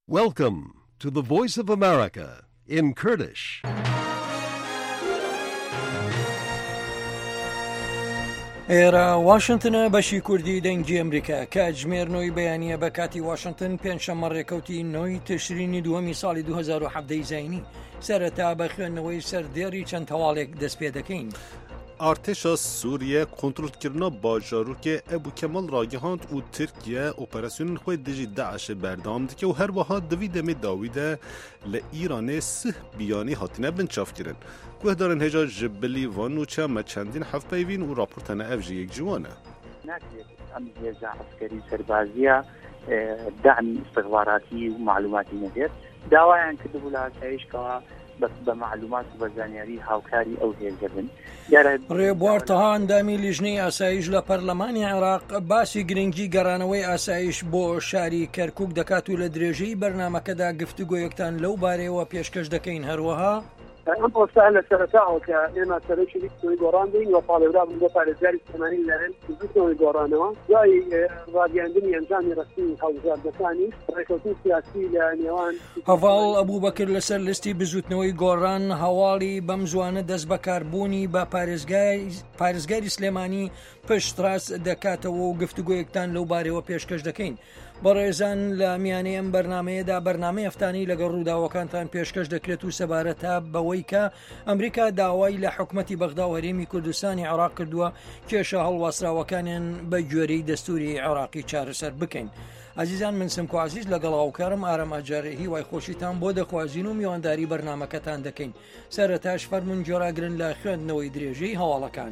Welcome to the Voice of America in Kurdish. ئێرە واشنگتنە بەشی کوردی دەنگی ئەمریکا کاتژمێرنەوەی بەیانیە بە کاتی واشنگتن پێنجشەممە ڕێکەوتی 9 تشرینی دووەمی ساڵی 2017 زاینی سەرەتا بە خوێندنەوەی سەردێڕی چەند هەواڵێک دەست پێ دەکەین. ارتشا سوریه کنترل کردن باجاروک ابو کمال راگهاند و ترکیه اپراسیون خود دجی داعش بردام دکه و هر وها دویدمی داویده لإیران سه بیانی هاتینه بنچاف کرن. گوه دارن هجا جبلی وان و چه ما چندین حف بیوین و راپورتانه افجی یک جوانه. ناكيد أمنية عسكري سربازية دعم استخباراتي ومعلوماتي نذير داوایان کردبوو لە ئاسایشکەوە بە معلومات و بەزانیاری هاوکاری ئەو هێزەبن. ڕێبوار تەها ئەندامی لیژنەی ئاسایش لە پەرلەمانی عێراق باسی گرنگی گەڕانەوەی ئاسایش بۆ شاری کەرکووک دەکات و لە درێژەی بەرنامەکەدا گفتوگۆیەکتان لەو بارەیەوە پێشکەش دەکەین. هەروەها ئەم پۆستە لە سەرەتاوە کە ئێمە سەرۆکی لیستەوەی گۆڕاندین و پاڵێورا بوون بۆ پارێزگاری سلێمانی لەرێن لیستەوەی گۆڕانەوە دوای ڕاگەاندنی ئەنجامی ڕەسمی هەڵبژاردنەکانی ڕێکەوتنی سیاسی لە نێوان هەڤاڵ ئەبوو بەکر لەسەر لیستی بزوتنەوەی گۆڕان هەواڵی بەم زوانە دەست بەکاربوونی بە پارێزگاری سلێمانی پشتڕاست دەکاتەوە و گفتوگۆیەکتان لەو بارەوە پێشکەش دەکەین. بەڕێزان لە میانەی ئەم بەرنامەیەدا بەرنامەی هەفتانەی لەگەڵ ڕووداوەکانتان پێشکەش دەکرێت و سەبارەتە بەوەی کە ئەمریکا داوای لە حکومەتی بەغدا و هەرێمی کوردستانی عێراق کردووە کێشە هەڵواسراوەکانیان بە گوێرەی دەستوری عێراقی چارەسەر بکەین. عزیزان من سمکۆ عزیز لەگەڵ هاوکارم ئارەم ئاجارێ هیوای خۆشیتان بۆ دەخوازین و میوانداری بەرنامەکەتان دەکەین. سەرەتاش فەرمون جۆراگرن لە خوێندنەوەی درێژەی هەواڵەکان.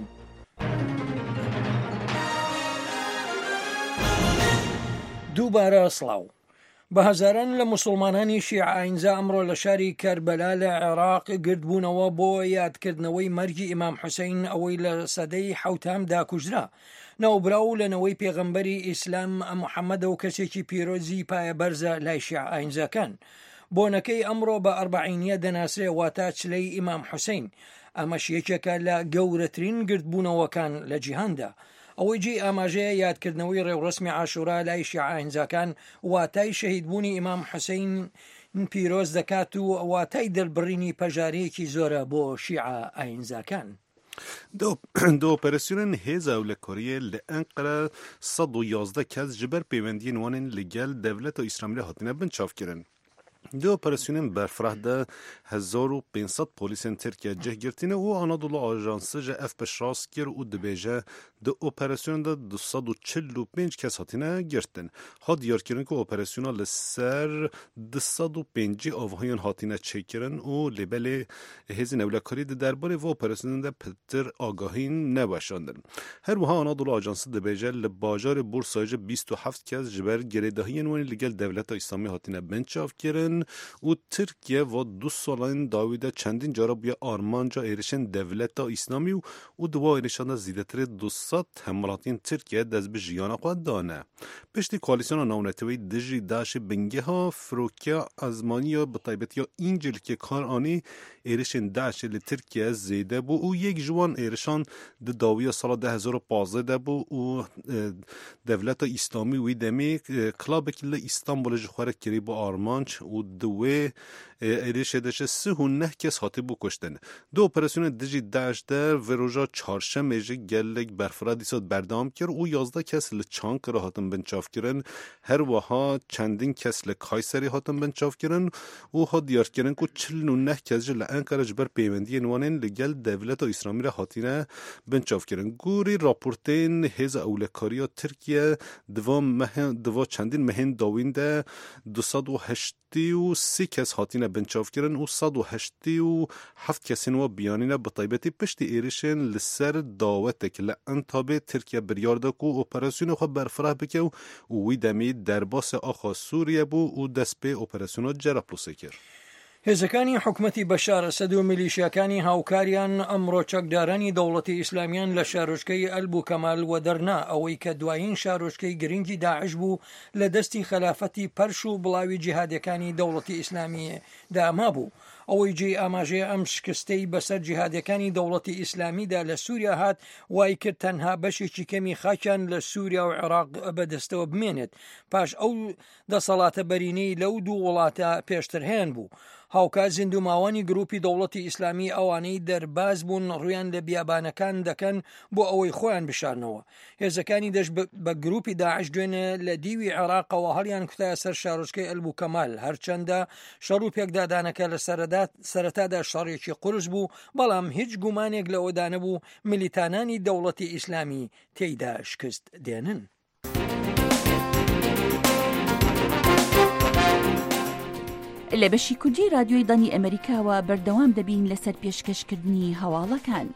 دووبارە سڵاو. بە هەزاران لە موسڵمانانی شیعە ئاینزا ئەمڕۆ لە شاری کەربەلا لە عێراق گردبوونەوە بۆ یادکردنەوەی مەرگی ئیمام حوسەین ئەوەی لە سەدەی حەوتامدا کوژرا. ناوبراو لەنەوەی پێغەمبەری ئیسلام محەممەدە و کەسێکی پیرۆزی پایە بەرزە لای شیعە ئاینزاکان. بۆنەکەی ئەمڕۆ بە ئەربعینیە دەناسرێ واتە چلەی ئیمام حوسەین. ئەمەش یەکێکە لە گەورەترین گردبوونەوەکان لە جیهاندا. ئەوەی جێ ئاماژەیە یادکردنەوەی ڕێوڕسمی عاشورا لای شیعە ئاینزاکان واتای شەهیدبوونی ئیمام حوسەین پیرۆز دەکات و واتای دڵبڕینی پەژارەیەکی زۆرە بۆ شیعە ئاینزاکان. دو اپراسیون هێزە هەولێرکۆریە لە ئەنقەرە 111 کەس ji ber pêwendiyên wan ên li gel dewleta Îsraîlê hatine binçavkirin. دو اپراسیونên berfireh de 1500 polîsên Tirkiye cih girtîne û Anadolu Ajansı ji ev piştrast kir û dibêje di operasyona de 245 kes hatine girtin. Ha diyarkirin ku operasyona li ser 205 avahiyan hatine çêkirin û lêbelê hêzên hewlekarî di derbarê vê operasyonên de pitir agahîn neweşandin. Her wiha Anadolu Ajansı dibêje li bajarê Bursayê ji 27 kes ji ber girêdahiyên wan li gel Devleta İslamî hatine binçavkirin û Tirkiye va du salan dawî de çendîn cara bûye armanca êrişên Devleta İslamî û di wa êrişan de zîdetirê 200 hemratiyên Tirkiye dest bi jiyana xwe dane. Piştî koalîsyona navnetewî dijî Daişê bingeha firokiya ezmaniya bi taybetiya încilkê kar anî êrişên Daişê li Tirkiye zêde bû û yek ji wan êrişan di dawiya sala 2015 de bû û Devleta İslamî wî demê kilabekî li İstanbulê ji xwe re kirî bi armanc û di wê êrişê de ji 39 kes hatibû kuştin. Du operasyonên dijî Daeş de vê roja çarşemê jî gelek berfira dîsa berdam kir û 11 kes li Çankırı hatin binçavkirin. Her wiha çendîn kes li Kayserî hatin binçavkirin û ha diyarkirin ku 49 kes jî li Enkara ji ber pêwendiyên wan ên li gel Devleta İslamî re hatine binçavkirin. Gorî raportên hêza ewlekariya Tirkiye diva çendîn mehên dawîn de 283 kes hatine binçavkirin û 187 kesên wa biyanîne bi taybetî piştî êrişên li ser daweteke li Entabê Tirkiye biryar da ku operasyona xwe berfireh bike û wî demê derbasê axa Sûriye bû û dest pê operasyona Cerablusê kir. هێزەکانی حکومەتی بەشار ئەسەد و میلیشیاکانی هاوکاریان ئەمڕۆ چەکدارانی دەوڵەتی ئیسلامیان لە شارۆچکەی ئەلبوو کەمال وەدەرنا ئەوەی کە دوایین شارۆچکەی گرنگی داعش بوو لە دەستی خەلافەتی پەرش و بڵاوی جیهادیەکانی دەوڵەتی ئیسلامی داما بوو. ئەوەی جێ ئاماژەیە ئەم شکستەی بەسەر جیهادیەکانی دەوڵەتی ئیسلامیدا لە سووریا هات وای کرد تەنها بەشێکی کەمی خاکیان لە سووریا و عێراق بەدەستەوە بمێنێت پاش ئەو دەسەڵاتە بەرینەی لەو دوو وڵاتە پێشترهێن بوو. هاوکات زیندوماوانی گروپی دەوڵەتی ئیسلامی ئەوانەی دەرباز بوون ڕویان لە بیابانەکان دەکەن بۆ ئەوەی خۆیان بشارنەوە. هێزەکانی دەشت بە گروپی داعش دوێنێ لە دیوی عێراقەوە هەڵیان کوتایە سەر شارۆچکەی ئەلبوو کەمال هەرچەندە شەڕ و پێکدادانەکە لە سەرەتادا شەڕێکی قورس بوو بەڵام هیچ گومانێک لەوەدا نەبوو ملیتانانی دەوڵەتی ئیسلامی تێیدا شکست دێنن. لە بەشی کوردی رادیۆی دانی ئەمریکاوە بەردەوام دەبین لەسەر پێشکەشکردنی هەواڵەکان.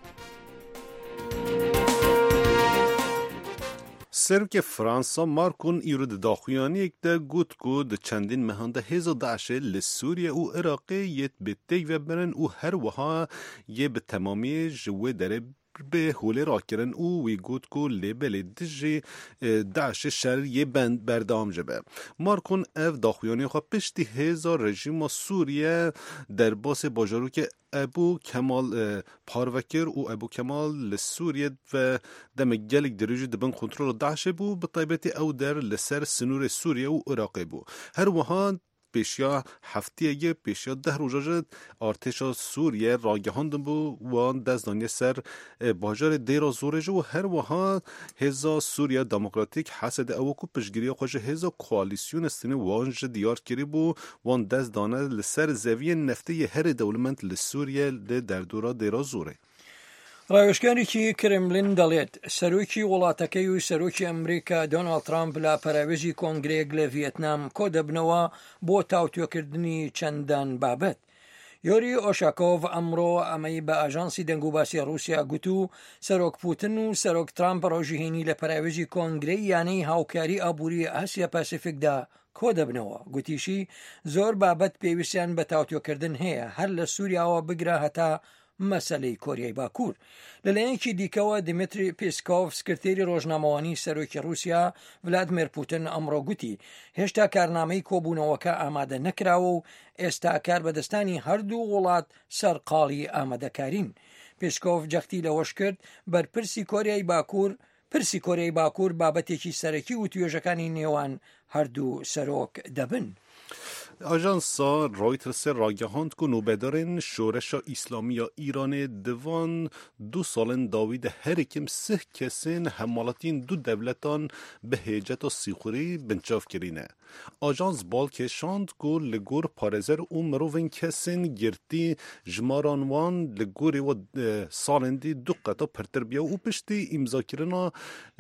سرک فرانسا مارکون ایرود داخویانی ده گوت کو ده چندین مهانده هزا داعش لسوریه و عراقی یت بتیگ و برن و هر وها یه به تمامی جوه داره به هولی را کرن او وی گوت کو لیبل دجی داعش شهر یه بند بردام جبه مارکون اف داخویانی خواه پشتی هزار رژیم سوریه در باس باجارو که ابو کمال پاروکر و ابو کمال لسوریه و دم گلک درجه دبن کنترل داعش بو بطیبت او در لسر سنور سوریه و عراق بو هر وها پیشیا هفتیه پیشیا 10 روزه ارتش سوریه راگهاندن بو و دزدانی سر باجار دیرا زورج و هر وها هزا سوریه دموکراتیک حسد او کو پشگیری خوش هزا کوالیسیون استنی وانج دیار کری بو وان دزدانه لسر زویه نفتی هر دولمنت لسوریه در دورا دیرا زوره. ڕاوێژکارێکی کرملین دەڵێت سەرۆکی وڵاتەکەی و سەرۆکی ئەمریکا دۆناڵد ترامپ لە پەراوێژی کۆنگرێک لە ڤیەتنام کۆ دەبنەوە بۆ تاوتوێکردنی چەندان بابەت. یۆری ئۆشاکۆڤ ئەمڕۆ ئەمەی بە ئاژانسی دەنگوباسی ڕووسیا گوتو سەرۆک پوتن و سەرۆک ترامپ ڕۆژهێنی لە پەراوێژی کۆنگرەی یانەی هاوکاری ئابووری ئاسیا پاسیفیکدا کۆ دەبنەوە. گوتیشی زۆر بابەت پێویستیان بە تاوتوێکردن هەیە هەر لە سووریاوە بگرا هەتا مەسەلەی کۆریای باکوور. لەلایەنێکی دیکەوە دیمتری پیسکۆف سکرتێری ڕۆژنامەوانی سەرۆکی رووسیا ڤلادیمیر پوتین ئەمڕۆ گوتی هێشتا کارنامەی کۆبوونەوەکە ئامادە نەکراوە و ئێستا کاربەدەستانی هەردوو وڵات سەرقاڵی ئامادەکارین. پیسکۆف جەختی لەوەش کرد بەرپرسی کۆریای باکوور بابەتێکی سەرەکی و توێژەکانی نێوان هەردوو سەرۆک دەبن. آژانسا رایترس راگهاند که نوبدارن شورش اسلامی یا ایران دوان 2 سالن داوید هر کم 3 کسین حمالتین 2 دولتان به هیجت و سیخوری بنچاف کرینه. آژانس بالکشاند که لگور پارزر و مروون کسین گرتی جمارانوان لگوری و سالندی 2 قطع پرتر بیا و پشتی امضا کرنا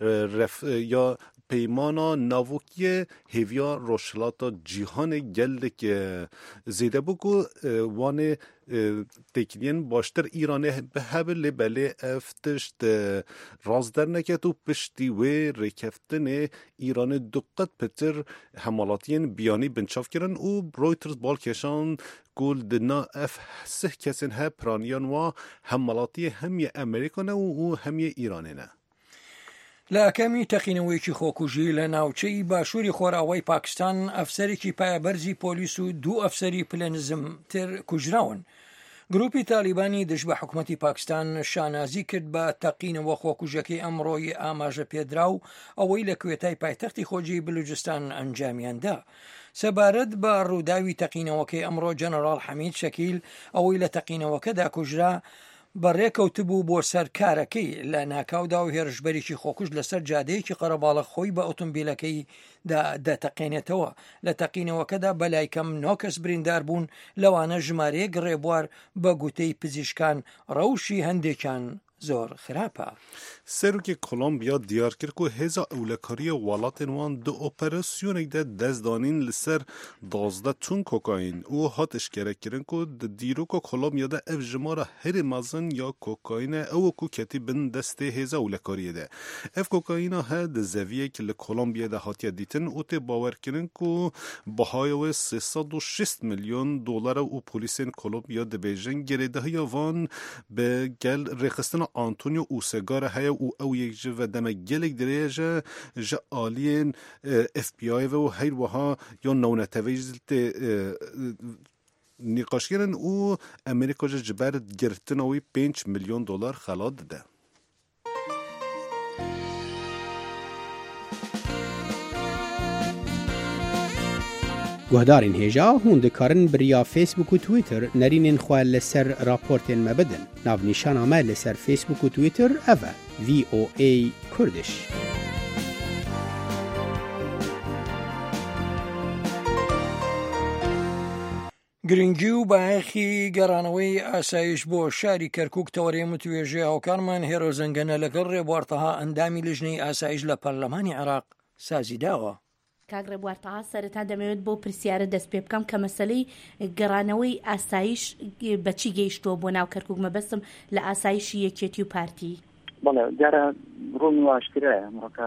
یا پیمانا ناوکی هیویا روشلاتا جیهان گلک زیده بگو وان تکنین باشتر ایرانه به هبل بله افتشت رازدر نکت و پشتی و رکفتن ایران دقت پتر حمالاتین بیانی بنچاف کرن و رویترز بالکشان گل دنا اف 3 کسین ها پرانیان و حمالاتی همی امریکانه و همی ایرانه نه. لە ئەکەمی تەقینەوەیکی خۆکوژی لە ناوچەی باشووری خۆراوەی پاکستان ئەفسەرێکی پایەبەرزی پۆلیس و 2 ئەفسەری پلەنزم تر کوژراون. گروپی تالیبانی دژ بە حکوومەتی پاکستان شانازی کرد بە تەقینەوە خۆکوژەکەی ئەمڕۆی ئاماژە پێدراو ئەوەی لە کوێتای پایتەختی خۆجی بلوچستان ئەنجامیاندا. سەبارەت بە ڕووداوی تەقینەوەکەی ئەمڕۆ جەنەڕاڵ حەمید شەکیل ئەوەی لە تەقینەوەکەدا کوژرا بەڕێکەوتبوو بۆ سەرکارەکەی لە ناکاودا و هێرشبەرێکی خۆکوش لەسەر جادەیەکی قەرەباڵغ خۆی بە ئۆتۆمبیلەکەی دەتەقێنێتەوە. لە تەقینەوەکەدا بەلای کەم 9 کەس بریندار بوون لەوانە ژمارەیەک ڕێبوار بە گوتەی پزیشکان ڕەوشی هەندێکیان زۆر خراپە. سروک کولومبیا دیار کرد که هزا اولکاری والات وان 2 اپراسیونک ده دزدانین لسر 12 تون کوکاین او هات اشکره کرن که دیرو که کولومبیا ده اف جمارا هر مازن یا کوکاین او کو کتی بن دسته هزا اولکاری ده اف کوکاین ها ده زویه که لکولومبیا ده هاتیا دیتن او تی باور کرن که بهای 306 میلیون دلار او پولیسین کولومبیا ده بیجن گریده های وان به گل رخستن آنتونیو اوسگار های او یک جو و دم گلک دریجه جا آلین اف بی آی و هیر وها یا نونتویجلت نیقاشگرن او امریکا جبر گرتنوی 5 میلیون دلار خلاص ده. گهدارین هیجا هون دکارن بریا فیسبوک و تویتر نرینین خواه لسر راپورتین مبدن. ناو نیشان آمد لسر فیسبوک و تویتر اوه VOA کردش. گرنگی و باەخی گەڕانەوەی ئاسایش بۆ شاری کەرکووک تەوەرەی متوێژێ هاوکارمان هێرۆ زەنگەنە لەگەڵ ڕێبوارتەها ئەندامی لیژنەی ئاسایش لە پەرلەمانی عێراق سازی داوە. کاک ڕێبوارتەها سەرەتا دەمەوێت بۆ پرسیارە دەست پێ بکەم کە مەسەلەی گەڕانەوەی ئاسایش بەچی گەیشتۆ بۆ ناو کەرکووک مەبەستم لە ئاسایشی یەکێتی و پارتی. بەڵێ دیارە ڕوونی واشکرایە ئەمڕۆکە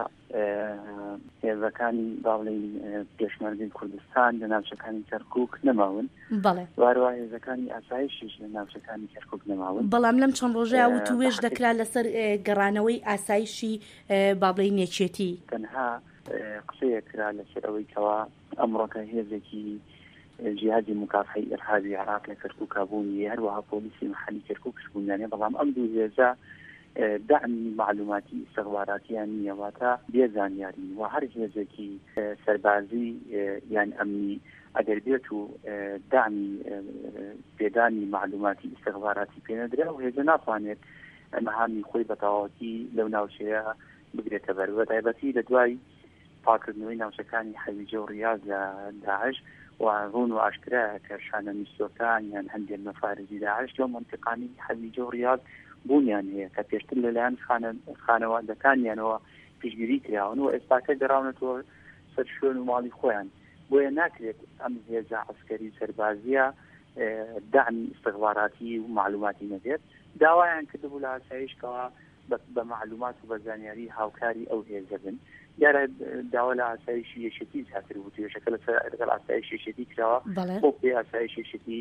هێزەکانی باڵێن پێشمەرگەی کوردستان لە ناوچەکانی کەرکووک نەماون. بەڵێ وارووا هێزەکانی ئاسایشیش لە ناوچەکانی کەرکووک نەماون. بەڵام لەم چەند ڕۆژەیە و توێژ دەکرا لەسەر گەڕانەوەی ئاسایشی باڵێن یەکێتی. تەنها قسەیەکرا لەسەر ئەوەی کەوا ئەمڕۆکە هێزێکی جیهادی مکافحەی ئیرهابی عێراق لە کەرکووک بوونی هەروەها پۆلیسی محەلی کەرکووکش بوونیانێ بەڵام ئەم دوو هێزە دعمی معلوماتی استخباراتیان نییە واتە بێزانیاری و هەر هێزێکی سەربازی یان ئەمنی ئەگەر بێت و دعمی پێدانی معلوماتی استخباراتی پێنەدرا و هێزە ناتوانێت مەهامی خۆی بە تەواوەتی لەو ناوچەیە بگرێتە بەر بە تایبەتی لە دوای پاکردنەوەی ناوچەکانی حەویجە و ڕیاض لە داعش و ڕوون و ئاشکرایە کە شانە میسۆکان یان هەندێک مەفارزی داعش لەو منتیقانی حەویجە و ڕیاض بوونیان هەیە کە پێشتر لەلایەن خانەوادەکانیانەوە پشتگیری کراون و ئێستاکە گەڕاونەتەوە سەر شوێن و ماڵی خۆیان بۆیە ناکرێت ئەم هێزە عەسکەری سەربازیە دعمی استخباراتی و معلوماتی نەبێت داوایان کردبوو لە ئاسایشکەوە بە معلومات و بە زانیاری هاوکاری ئەو هێزە بن دیارە داوا لە ئاسایشی یەکێتی زیاتر بوو توێژەکە لەگەڵ ئاسایشی یەکێتی کراوە بۆ پێ ئاسایشی یەکێتی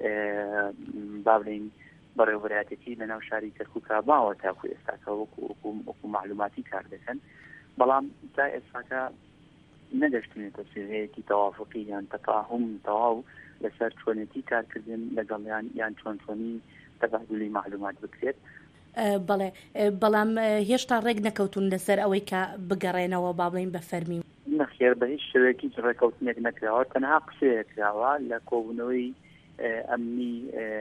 با بڵێین بەڕێوەبەرایەتی لە ناو شاری کەرکووکە باوە تاکو ئێستاکە وەکو معلوماتی کار دەکەن بەڵام تا ئێستاکە نەگەشتێتە سێوەیەکی تەوافقی یان تەفاهم تەواو لەسەر چۆنێتی کارکردن لەگەڵیان یان چۆنی تەبادلی معلومات بکرێت. بەڵێ بەڵام هێشتا ڕێک نەکەوتون لەسەر ئەوەی کە بگەڕێنەوە با بڵێن بە فەرمی نەخێر بە هیچ شێوەیەکی ڕێکەوتنێک نەکراوە تەنها قسەیەکراوە لە کۆبوونەوەی ئەمنی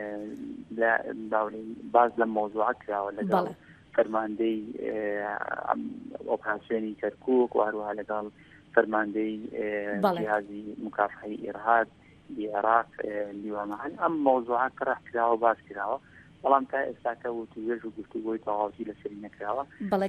باز لە مۆزوعە کراوە لەگەڵ فەرماندەی ئۆپراسیۆنی کەرکووک و هەروەها لەگەڵ فەرماندەی جیهازی مکافحەی ئیرهاب عێراق لیوانەهەن ئەم مۆزوعە کڕح کراوە باز کراوە بەڵام تا ئێستاکە و توێژ و گفتوگۆی تەواوی لەسەری نەکراوە.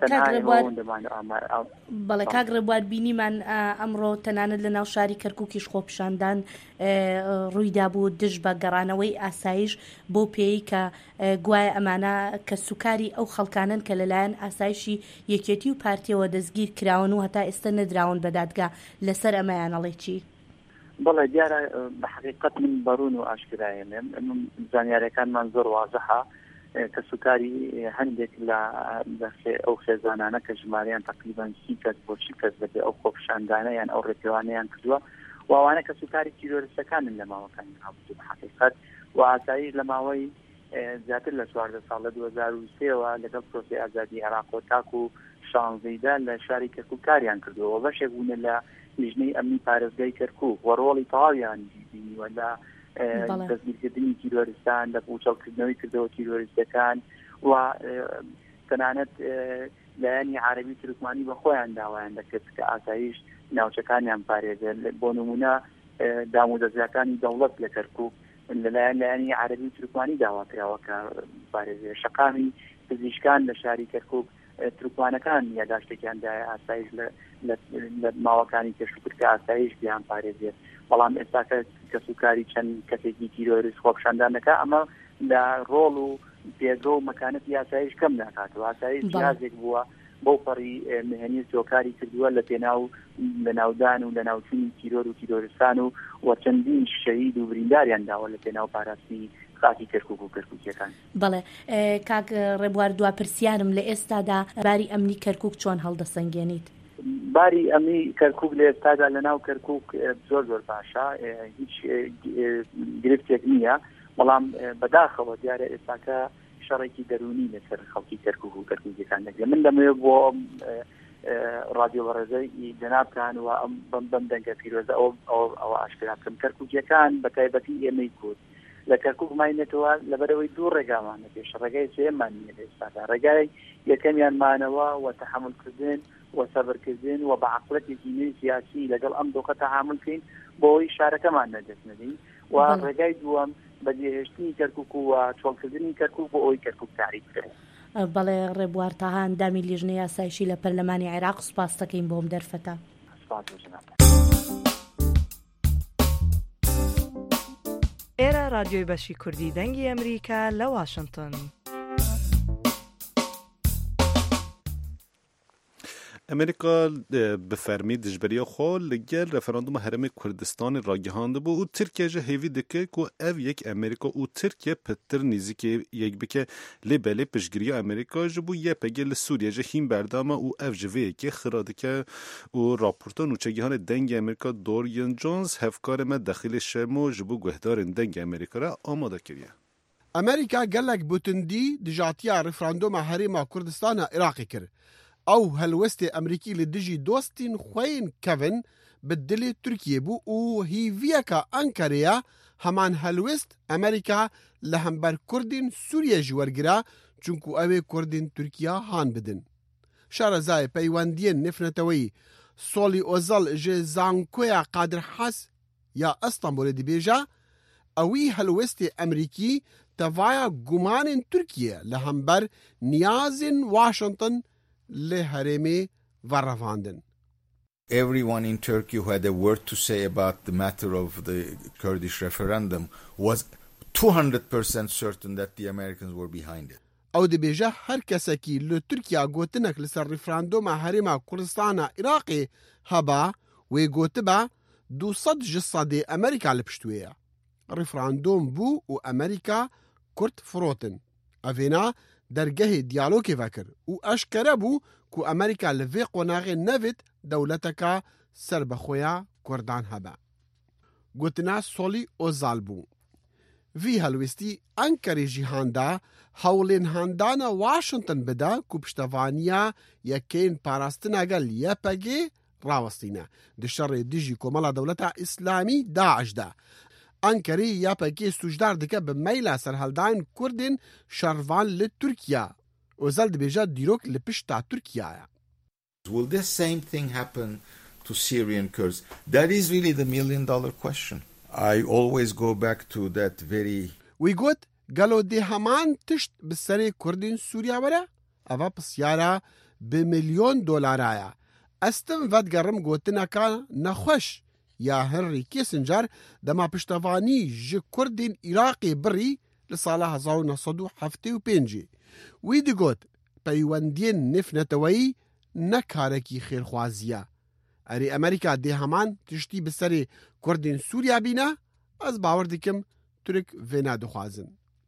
بەڵێ کاک ڕێبوار بینیمان ئەمڕۆ تەنانەت لە ناو شاری کەرکووکیش خۆپیشاندان ڕوویدا بوو دژ بە گەڕانەوەی ئاسایش بۆ پێی کە گوایە ئەمانە کە سوکاری ئەو خەڵکانن کە لەلایەن ئاسایشی یەکێتی و پارتیەوە دەستگیر کراون و هەتا ئێستا نەدراون بە دادگا لەسەر ئەمەیان ئەڵێ چی؟ بەڵێ دیارە بە حقیقەت من بەڕوون و ئاشکرایە زانیاریەکانمان زۆر وازەحە کە سوکاری هەندێک لە ئەو خێزانانە کە ژمارەیان تقریبان 30 کەس بۆ 40 کەس دەبێت ئەو خۆپیشاندانە یان ئەو ڕێپێوانەیان کردووە و ئەوانە کە سوکاری تیرۆریستەکانن لە ماوەکانی هەبوو بە حقیقەت و ئاسایش لە ماوەی زیاتر لە 14 ساڵ لە 2023ەوە لەگەڵ پرۆسی ئازادی عێراق و تاکو شانزەیدا لە شاری کەرکووک کاریان کردووە بەشێک بوونە لە لیژنەی ئەمنی پارێزگای کەرکووک و ڕۆڵی تەواویان بینیوە لە دەستگیرکردنی تیرۆریستان لە پوچەڵکردنەوەی کردەوە تیرۆریستەکان و تەنانەت لایەنی عەرەبی تورکمانی بە خۆیان داوایان دەکرد کە ئاسایش ناوچەکانیان پارێزێت بۆ نمونە دامودەزیەکانی دەوڵەت لە کەرکووک لایەنی عەرەبی تورکمانی داواکراوە کە پارێزێت شەقامی پزیشکان لە شاری کەرکووک تورکمانەکان یاداشتێکیاندایە ئاسایش لە ماوەکانی کەشوکرد کە ئاسایش بیان پارێزێت بەڵام ئێستاکە کە سوکاری چەند کەسێکی تیرۆریست خۆپیشاندانەکە ئەمە لە ڕۆڵ و پێدرۆ و مەکانەتی ئاسایش کەم ناکاتەوە ئاسایش جیازێک بووە بۆ پەڕی مهنی سۆکاری کردووە لە پێناو لە ناودان و لە ناوچوونی تیرۆر و تیرۆریستان و چەندین شەهید و برینداریان داوە لە پێناو پاراستنی خاکی کەرکووک و کەرکووکیەکان. بەڵێ کاک ڕێبوار دوا پرسیارم لە ئێستادا باری ئەمنی کەرکووک چۆن هەڵدەسەنگێنیت؟ باری ئەمی کەرکووک لە ئێستادا لەناو کەرکووک زۆر باشە، هیچ گرفتێک نییە، بەڵام بەداخەوە دیارە ئێستاکە شەڕێکی دەرونی لەسەر خەڵکی کەرکووک و کەرکووکیەکان دەگرێت. من دەمەوێت بۆ رادیۆ بەڕێزەی جەنابتان و بەم دەنگە پیرۆزە ئەوە ئاشکرا بکەم کەرکووکیەکان بە تایبەتی ئێمەی کورد لە کەرکووک ماینێتەوە لەبەرەوەی دوو ڕێگامانە پێش ڕێگای سێمان نیە لە ئێستادا. ڕێگای یەکەمیانمانەوە و تەحملکردن و سەبرکردن و بە عەقڵەتێکی نوێی سیاسی لەگەڵ ئەم دۆخە تەحاملکەین بۆەوەی شارەکەمان نەدەست نەدەین، و ڕێگای دووەم بەجێهێشتنی کەرکووک و چۆڵکردنی کەرکووک بۆ ئەوەی کەرکووک تاریک بکرێت. بەڵێ ڕێبوار تاها ئەندامی لیژنەی یاسایشی لە پەرلەمانی عێراق سوپاس دەکەین بۆم دەرفەتە. ئێرە رادیۆی بەشی کوردی دەنگی ئەمریکا لە واشنگتن. امریکا به فرمی دجبریا خو لگل رفراندوم هرم کردستان را گهانده بو و ترکیه جه هیوی دکه که او یک امریکا و ترکیه پتر نیزی که یک بکه لبله پشگیری امریکا جبو یه پگل سوریه جه هیم بردامه و او جوه که خراده که و راپورتان و چگیهان دنگ امریکا دورین جونز هفکار ما داخل شمو جبو گهدار دنگ امریکا را آماده کریه. امریکا گلک بوتندی دجاتیا رفراندوم هرم کردستان عراقی کرد. او هلوست امریکی لدجی دوستین خوین کوین بدل ترکیه بو او هیویکا انکاریا همان هلوست امریکا لهمبر کردین سوریه جوارگرا چونکو اوه کردین ترکیه هان بدن. شارزای پیواندین نفنتوی سولی اوزال جه زانکویا قادر حس یا استانبول دی بیجا اوی هلوست امریکی توایا گمان ترکیه لهمبر نیازن واشنطن لهرمی ورفاندن. Everyone in Turkey who had a word to say about the matter of the Kurdish referendum was 200% certain that the Americans were behind it. او دی بیجه هر کسی که لترکیا گوتنک لسر رفراندوم هرم کردستان عراقی هبا و گوتبا 200 جسد امریکا لپشتویه. رفراندوم بو و امریکا کرد فروتن. اوینا درگه دیالوگی وکر و اشکره بو که امریکا لوی قناغ نوید دولتکا سر بخویا کردان هبا. گوتنا سولی اوزال بو. وی هلوستی انکاری جیهاندا حولین هندان واشنطن بدا که پشتوانیا یکین پاراستنا گل یپگی راوستینا. دشار دیجی کمالا دولتا اسلامی داعش دا. انکاری یا پاکی سوجدار دکه به میلا سرحلدان کردین شروان لترکیه و زلد بیجا دیروک لپشتا ترکیه. Will this same thing happen to Syrian Kurds? That is really the $1 million question. I always go back to that very... وی گوت گلو دی همان تشت بسری کردین سوریا برا؟ اوه پسیارا $1,000,000 آیا. استم ود گرم گوتنا که نخوش یا هنری کیسنجر دما پشتوانی جه کردین عراقی بری لساله 1975. وی دی گوت پیوندین نفنتوی نکارکی خیرخوازیه. اری امریکا دی همان تشتی بسری کردین سوریا بینا از باور دیکم ترک وینا دخوازن.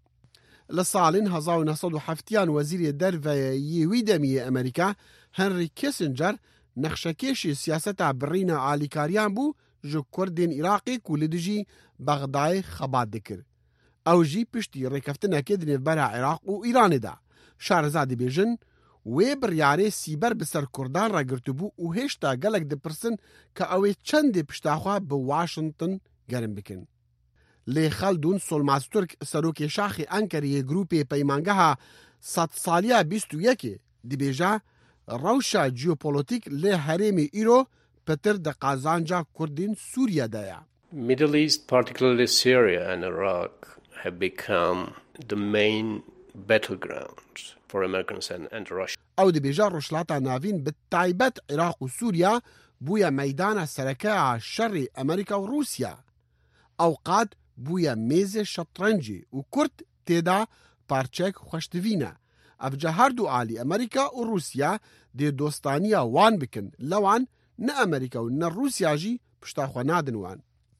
لسالین 1970 وزیر در و یوی دمی امریکا هنری کیسنجر نقشکیشی سیاست برین آلیکاریان بو جو کردین عراقی کولدجی بغدای خبات دکر. او جی پشتی ریکفتنه که دنیو برا عراق و ایران دا. شارزادی بیجن وی بریاره سیبر بسر کردان را گرتو بو و هشتا گلک دی پرسن که اوی چند پشتاخوا به واشنطن گرم بکن. لی خلدون سولماز ترک سروک شاخی انکری گروپی پیمانگه ها 100 سالیا 21 دی بیجا روشا جیوپولیتیک لی حریم ایرو پتر د قازانجا کردین سوریا دایا. Middle East, particularly Syria and Iraq, have become the main battlegrounds for Americans and Russia. او دی بیجا روشلاتا ناوین بالتایبت عراق و سوریا بویا میدان سرکه شر امریکا و روسیا. اوقات بویا میز شطرنجی و کرد تیدا پارچک خوشتوینه. افجا هر دو آلی امریکا و روسیا دی دوستانیا وان بکن لوان نه امریکا و نه روسیا جی پشتاخوا نادن وان.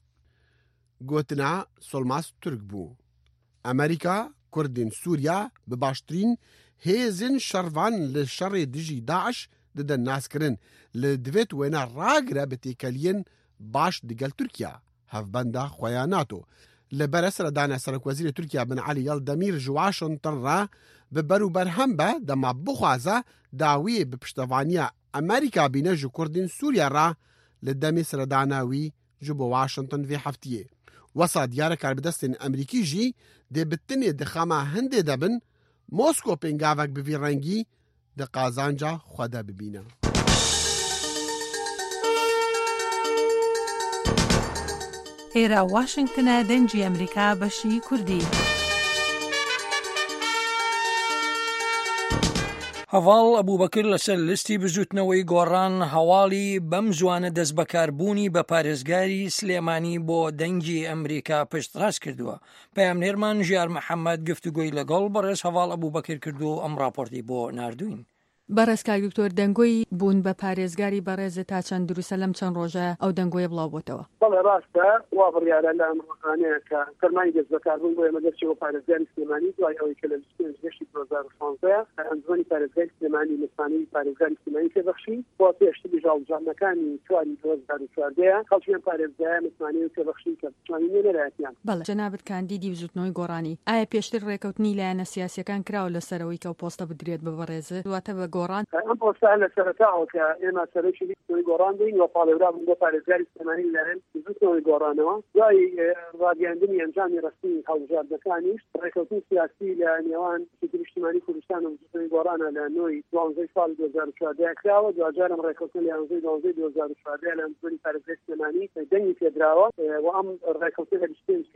گوتنا سولماس ترک بو. امریکا کردین سوریا بباشترین هیزن شروان لشر دیجی داعش ددن ناسکردن لە دوێت وێنە ڕاگرە بە تێکەلیەن باش دگەل تورکیا هەفبەندە خۆیان ناتۆ لەبەرە سەردانە سەرۆکوەزیری تورکیا بن عەلی یەڵدەمیر ji Washington را bi berûberhem be dema bixwaze dawiyê bi piştevaniya Amerîka bîne ji Kurdên Sûriya ra li demê siredana wî ji bo Washington vê heftiyê. Wesa diyar kar bi destên Emerîkî jî dê bi tinê di xema Hindê de bin, Mosko pêngavek bi vî rengî di qazanca xwe de bibîne. ئێرە واشنگتنە دەنگی ئەمریکا بەشی کوردی. هەواڵ ئەبوبەکر لەسەر لیستی بزوتنەوەی گۆڕان هەواڵی بەم زوانە دەست بەکاربوونی بە پارێزگاری سلێمانی بۆ دەنگی ئەمریکا پشتڕاست کردووە. پەیامنێرمان ژیار محەممەد گفتوگۆی لەگەڵ بەڕێز هەواڵ ئەبوبەکر کردو و ئەم راپۆرتی بۆ ناردوین. بەڕێزکار دکتۆر دەنگۆی بوون بە پارێزگاری بەڕێزە تا چەند دروسە لەم چەند ڕۆژە ئەو دەنگۆیە بڵاو بۆتەوە. بەڵێ ڕاستە وا بڕیارە لە ئەمڕۆکانەیە کە فەرمانی دەست بەکاربوون بۆ ئێمە دەرچەوە پارێزگاری سلێمانی دوای ئەوەی کە لە 2016 ئەنجومەنی پارێزگاری سلێمانی لەسانەی پارێزگاری سلێمانی پێبەخشی بۆ پێشتری هەڵبژاردنەکانی چواری 2014 خەڵکیان پارێزگایە متمانەی پێبەخشی کە بتوانین نەلایەتیان. بەڵێ جەنابەت کاندیدی بزوتنەوەی گۆڕانی ئایا پێشتر ڕێکەوتنی لایەنە سیاسیەکان کراوە لەسەرەوەی کە پۆستە بدرێت بە بەڕێزە دواتە بە گۆڕان لە سەرەتاوە کە ئێمە سەرۆکی لیستەوەی گۆڕان بووین و پاڵێورا بوون بۆ پارێزگاری سلێمانی لەرێن لیستەوەی گۆڕانەوە دوای ڕاگەیاندنی ئەنجامی ڕەسمی هەڵبژاردنەکانیش ڕێکەوتنی سیاسی لە نێوان سیستمی اجتیماعی کوردستان و لیستەوەی گۆڕانە لە نۆی 12 ساڵی 2014 کراوە دوجارم ڕێکەوتن لە 12 2014 لە ئەنجومەنی پارێزگاری سلێمانی دەنگی پێدراوە و ئەم ڕێکەوتن لە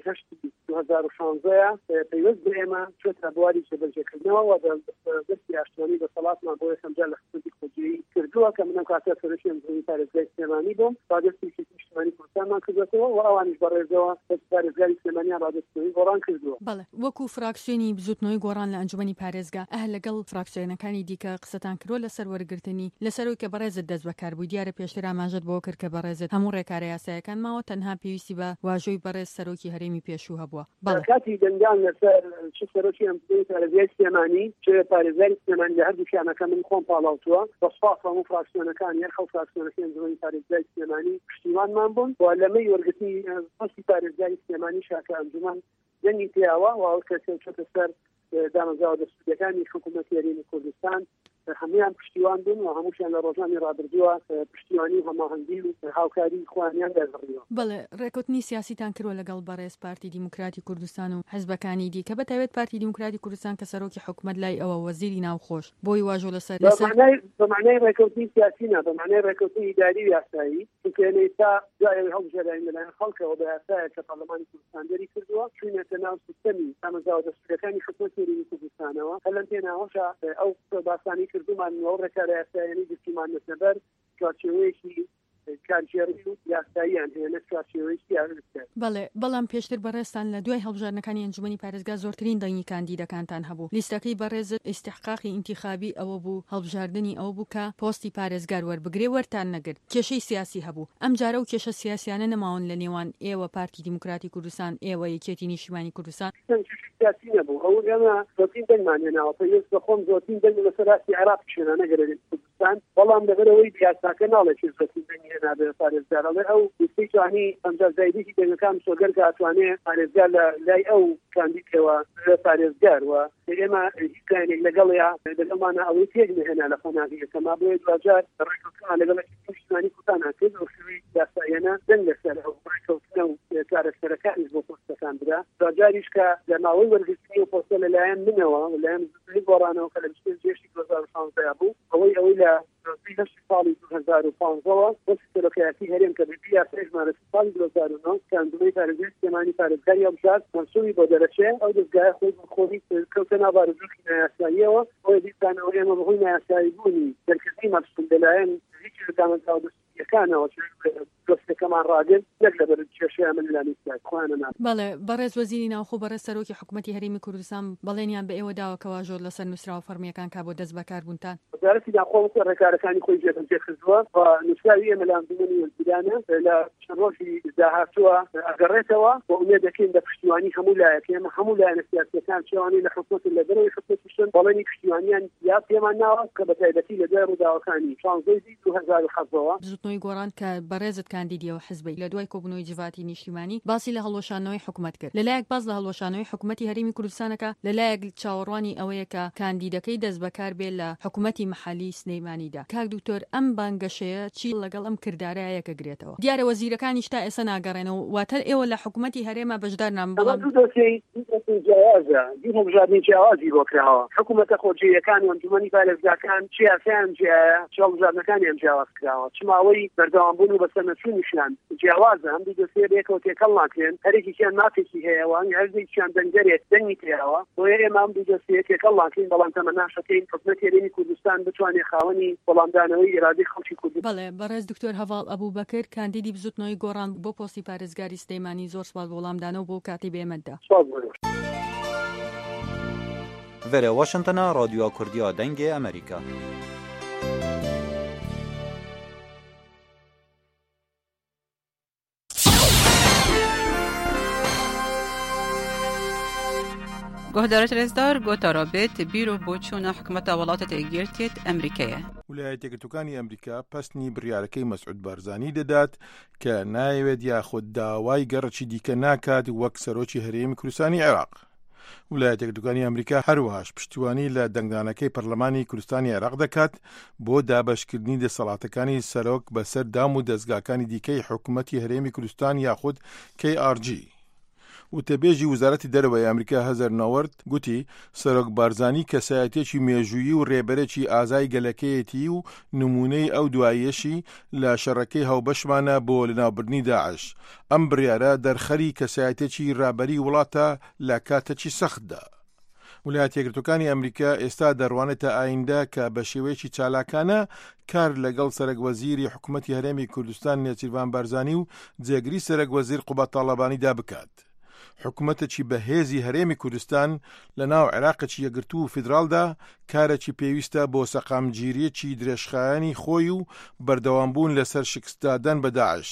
2016 پەیوەست بە ئێمە چۆتە بواری جێبەجێکردنەوە و دەستی ئاشتیوانی بەسەڵاتمان بۆ یەکەمجار لە خزمەتی خۆجیری کردووە کە منم کاتێ سەرۆکی ئەنجومەنی پارێزگاری سلێمانی بووم ڕادستی اجتیماعی کوردستانمان کردوەوە و ئەوانیش بەڕێزەوە پارێزگاری سلێمانیان ڕادستنەوەی گۆڕان کردووە. بەڵێ وەکو فراکسیۆنی بزوتنەوەی گۆڕان لە ئەنجومەنی پارێزگا لەگەڵ فراکسیۆنەکانی دیکە قسەتان کردووە لەسەر وەرگرتنی لەسەرەوەی کە بەڕێزت دەست بەکار بوو دیارە پێشتر ئاماژەت بۆ کرد کە بەڕێزت هەموو ڕێکارە یاساییەکان ماوە تەنها پێویستی بە واژۆی بەڕێز سەرۆکی هەرێمی پێشوو هەبووە. کاتی دەنگان لەسەر چ سەرۆکی ئەنجومەنی پارێزگاری سلێمانی چ پارێزگاری سلێمانی لە هەردووکیانەکە من خۆم پاڵاوتووە بە سپاس هەموو فراکسیۆنەکان یان خەڵک فراکسیۆنەکەی ئەنجومەنی پارێزگاری سلێمانی پشتیوانمان بوون و لەمەی وەرگرتنی پۆستی پارێزگاری سلێمانی شاکە ئەنجومەن دەنگی پیاوە و ئەو کەسێ چۆتە سەر دامەزراوە دەستوورەکانی حکوومەتی هەرێمی کوردستان هەمویان پشتیوان بوون و هەمووشیان لە ڕۆژانی ڕابردووە پشتیوانی و هەماهەنگی و هاوکاری خۆیان دەربڕیەوە. بەڵێ ڕێکوتنی سیاسیتان کردووە لەگەڵ بەڕێز پارتی دیموکراتی کوردستان و حزبەکانی دی کە بەتایبەت پارتی دیموکراتی کوردستان کە سەرۆکی حکوومەت لای ئەوە وەزیری ناوخۆش بۆی واژۆ لەسەر بەمانای ڕێکەوتنی سیاسی نە بەمانای ڕێکەوتنی ئیداری و یاسایی چونکە ئێستا دوای هەڵبژێردنی لەلایەن خەڵکەوە بە یاسایە کە پەرلەمانی کوردستان دەری کردووە چوونەتە ناو سیستەمی دامەزراوە دەستوورەکانی حکوومەتی هەرێمی کوردستانەوە هەر لەم پێناوەشە ئەو باسانی کردومان و ڕێکارە یاساییانی گرتیمان نەبەر چارچێوەیەکی کارژێڕی و یاساییان هەیە چارچێوەیەکی یاریکرد. بەڵێ بەڵام پێشتر بەڕێزتان لە دوای هەڵبژاردنەکانی ئەنجومەنی پارێزگا زۆرترین دەنگی کاندیدەکانتان هەبوو. لیستەکەی بەڕێزت ئیستحقاقی ئینتیخابی ئەوە بوو هەڵبژاردننی ئەوە بوو کە پۆستی پارێزگار وەربگرێ وەرتان نەگرت کێشەی سیاسی هەبوو. ئەم جارە و کێشە سیاسیانە نەماون لە نێوان ئێوە پارتی دیموکراتی کوردستان ئێوە یەکێتی نیشتیمانی کوردستان سیاسی نەبوو ئەو ئێمە زۆرترین دەنگمان هێناوە پێویست بە خۆم زۆرترین دەنگ لەسەر ئاستی عێراق شوێنە نەگەرێت کوردستان بەڵام لەبەرەوەی یاساکە ناڵێت زۆرترین دەنگی هێنابێت پارێزگارەڵێ ئەو ویستی توانی ئەمجار زایدێکی دەنگەکان سۆگەر کە ئەتوانێ پارێزگار لە لای ئەو کاندیدەوە پارێزگار وە ئێمە هیچ لەگەڵیا لەگەڵمانە ئەوەی تێک نهێنا لە خۆناغیەکەما بۆیە دوجار ڕێکەوتنەوە لەگەڵ نیشتیمانی کوردستان کرد و شوی یاساییانە دەنگ لەسەر ئەو ڕێکەوتنە و کارەسەرەکانیش بۆ پۆستەکان برا دوجاریش کە لە ماوەی وەرگرتنی و پۆستە لەلایەن منەوە لەلایەن گۆڕانەوە کە لە 2016 بوو ئەوەی لە ساڵی 2015ەوە بۆ سەرۆکایەتی هەرێم کە بیا سێژمانە ساڵی 2009 کە ئەنجومەنی پارێزگاری سلێمانی پارێزگاری هەڵبژارد منسوبی بۆ دەرەچێ ئەو دەستگایە خۆی خۆی کەوتە ناو بارودۆخی نایاساییەوە بۆیە دیسانەوە ئێمە بەهۆی نایاسایی بوونی دەرکردنی مەبستن لەلایەن نزیکی لە دامەزراوە دەستیەکانەوە دۆستەکەمان ڕاگرت نەک لەبەر کێشەیە من لە نیستای خوانە نات. بەڵێ بەڕێز وەزیری ناوخۆ بەڕێز سەرۆکی حکوومەتی هەرێمی کوردستان بەڵێنیان بە ئێوە داوەکەوە زۆر لەسەر نووسراوە فەرمیەکان کا بۆ دەست بەکاربوونتان. وەزارەتی داخۆ ڕێکارەکانی خۆی جێخستووە و نووسراوی ئێمە لە ئەنجومەنی وەزیرانە لە چەند ڕۆژی داهاتووە ئەگەڕێتەوە بۆ ئومێد دەکەین بە پشتیوانی هەموو لایەک ئێمە هەموو لایەنە سیاسیەکان چێوانی لە حکوومەت لە دەرەوەی حکوومەتیشن بەڵێنی پشتیوانیان یا پێمان ناوە کە بە تایبەتی لە دوای ڕووداوەکانی 2010 زوتنەوەی گۆڕان کە بەڕێزت کاندیدیەوە حزبی لە دوای کۆبوونەوەی جڤاتی نیشتیمانی باسی لە هەڵوەشانەوەی حکوومەت کرد لەلایەک باز لە هەڵوەشانەوەی حکوومەتی هەرێمی کوردستانەکە لەلایەک چاوەڕوانی ئەوەیە کە کاندیدەکەی دەست بەکار بێت لە حکوومەتی محەلی سلەیمانیدا. کاک دوکتۆر ئەم بانگەشەیە چی لەگەڵ ئەم کردارەیە کە گرێتەوە؟ دیارە وەزیرەکانیش تا ئێستا ناگەڕێنەوە واتە ئێوە لە حکوومەتی هەرێما بەشدار نام بەڵام هەڵبژاردننی جیاوازی بۆ کراوە حکوومەتە خۆجێیەکان و ئەنجومەنی پارێزگاکان چیاسیان هەڵبژاردنەکانیان جیاواز کراوە چماوەی بەردەوامبوون و بەسەر نەچوونیشیان جیاوازە هەم دەستێ بێکەوە تێکەڵ ناکرێن هەرێکیان مافێکی هەیەوە هەردێکیان دەنگەرێت دەنگی تێراوە بۆیە ئێمە ئەم دەستێ تێکەڵ ناکەین بەڵام تەمە ناشەکەین حکوومەتی هەرێمی کوردستان بتوانێت خاوەنی وەڵامدانەوەی ئێرادەی خەڵکی کوردستان. بەڵێ بەڕێز دکتۆر هەڤاڵ ئەبووبەکر کاندیدی بزوتنەوەی گۆڕان بۆ پۆستی پارێزگاری سلەیمانی زۆر سوپاس بۆ وەڵامدانەوە بۆ کاتی بێمەدا. Vere Washingtona Radyoya Kurdiya Dengê Amerîka. گهدارت رزدار گوتا رابط بیرو بوچونا حکومت ولاتت گرتیت امریکایە. ویلایەتە یەکگرتووەکانی ئەمریکا پەستنی بڕیارەکەی مەسعود بارزانی دەدات کە نایەوێت یاخود داوای گەڕەکی دیکە ناکات وەک سەرۆکی هەرێمی کوردستانی عێراق. ویلایەتە یەکگرتووەکانی ئەمریکا هەروەهاش پشتیوانی لە دەنگدانەکەی پەرلەمانی کوردستانی عێراق دەکات بۆ دابەشکردنی دەسەڵاتەکانی سەرۆک بەسەر دام و دەستگاکانی دیکەی حکوومەتی هەرێمی کوردستان یاخود KRG. وتەبێژی وزارەتی دەرەوەی ئەمریکا هەزەر ناوەرد گوتی سەرۆک بارزانی کەسایەتێکی مێژوویی و ڕێبەرێکی ئازای گەلەکەیەتی و نمونەی ئەو دوایەشی لە شەڕەکەی هاوبەشمانە بۆ لەناوبردنی داعش. ئەم بڕیارە دەرخەری کەسایەتێکی ڕابەری وڵاتە لە کاتێکی سەختدا. ویلایەتە یەکگرتووەکانی ئەمریکا ئێستا دەڕوانێتە ئایندا کە بە شێوەیەکی چالاکانە کار لەگەڵ سەرۆکوەزیری حکوومەتی هەرێمی کوردستان نێچیروان بارزانی و جێگری سەرۆکوەزیر قوبەت تاڵەبانیدا بکات. حکوومەتێکی بەهێزی هەرێمی کوردستان لە ناو عێراقێکی یەکگرتوو و فیدراڵدا کارێکی پێویستە بۆ سەقامگیریەکی درێژخایانی خۆی و بەردەوامبوون لەسەر شکستدادان بە داعش.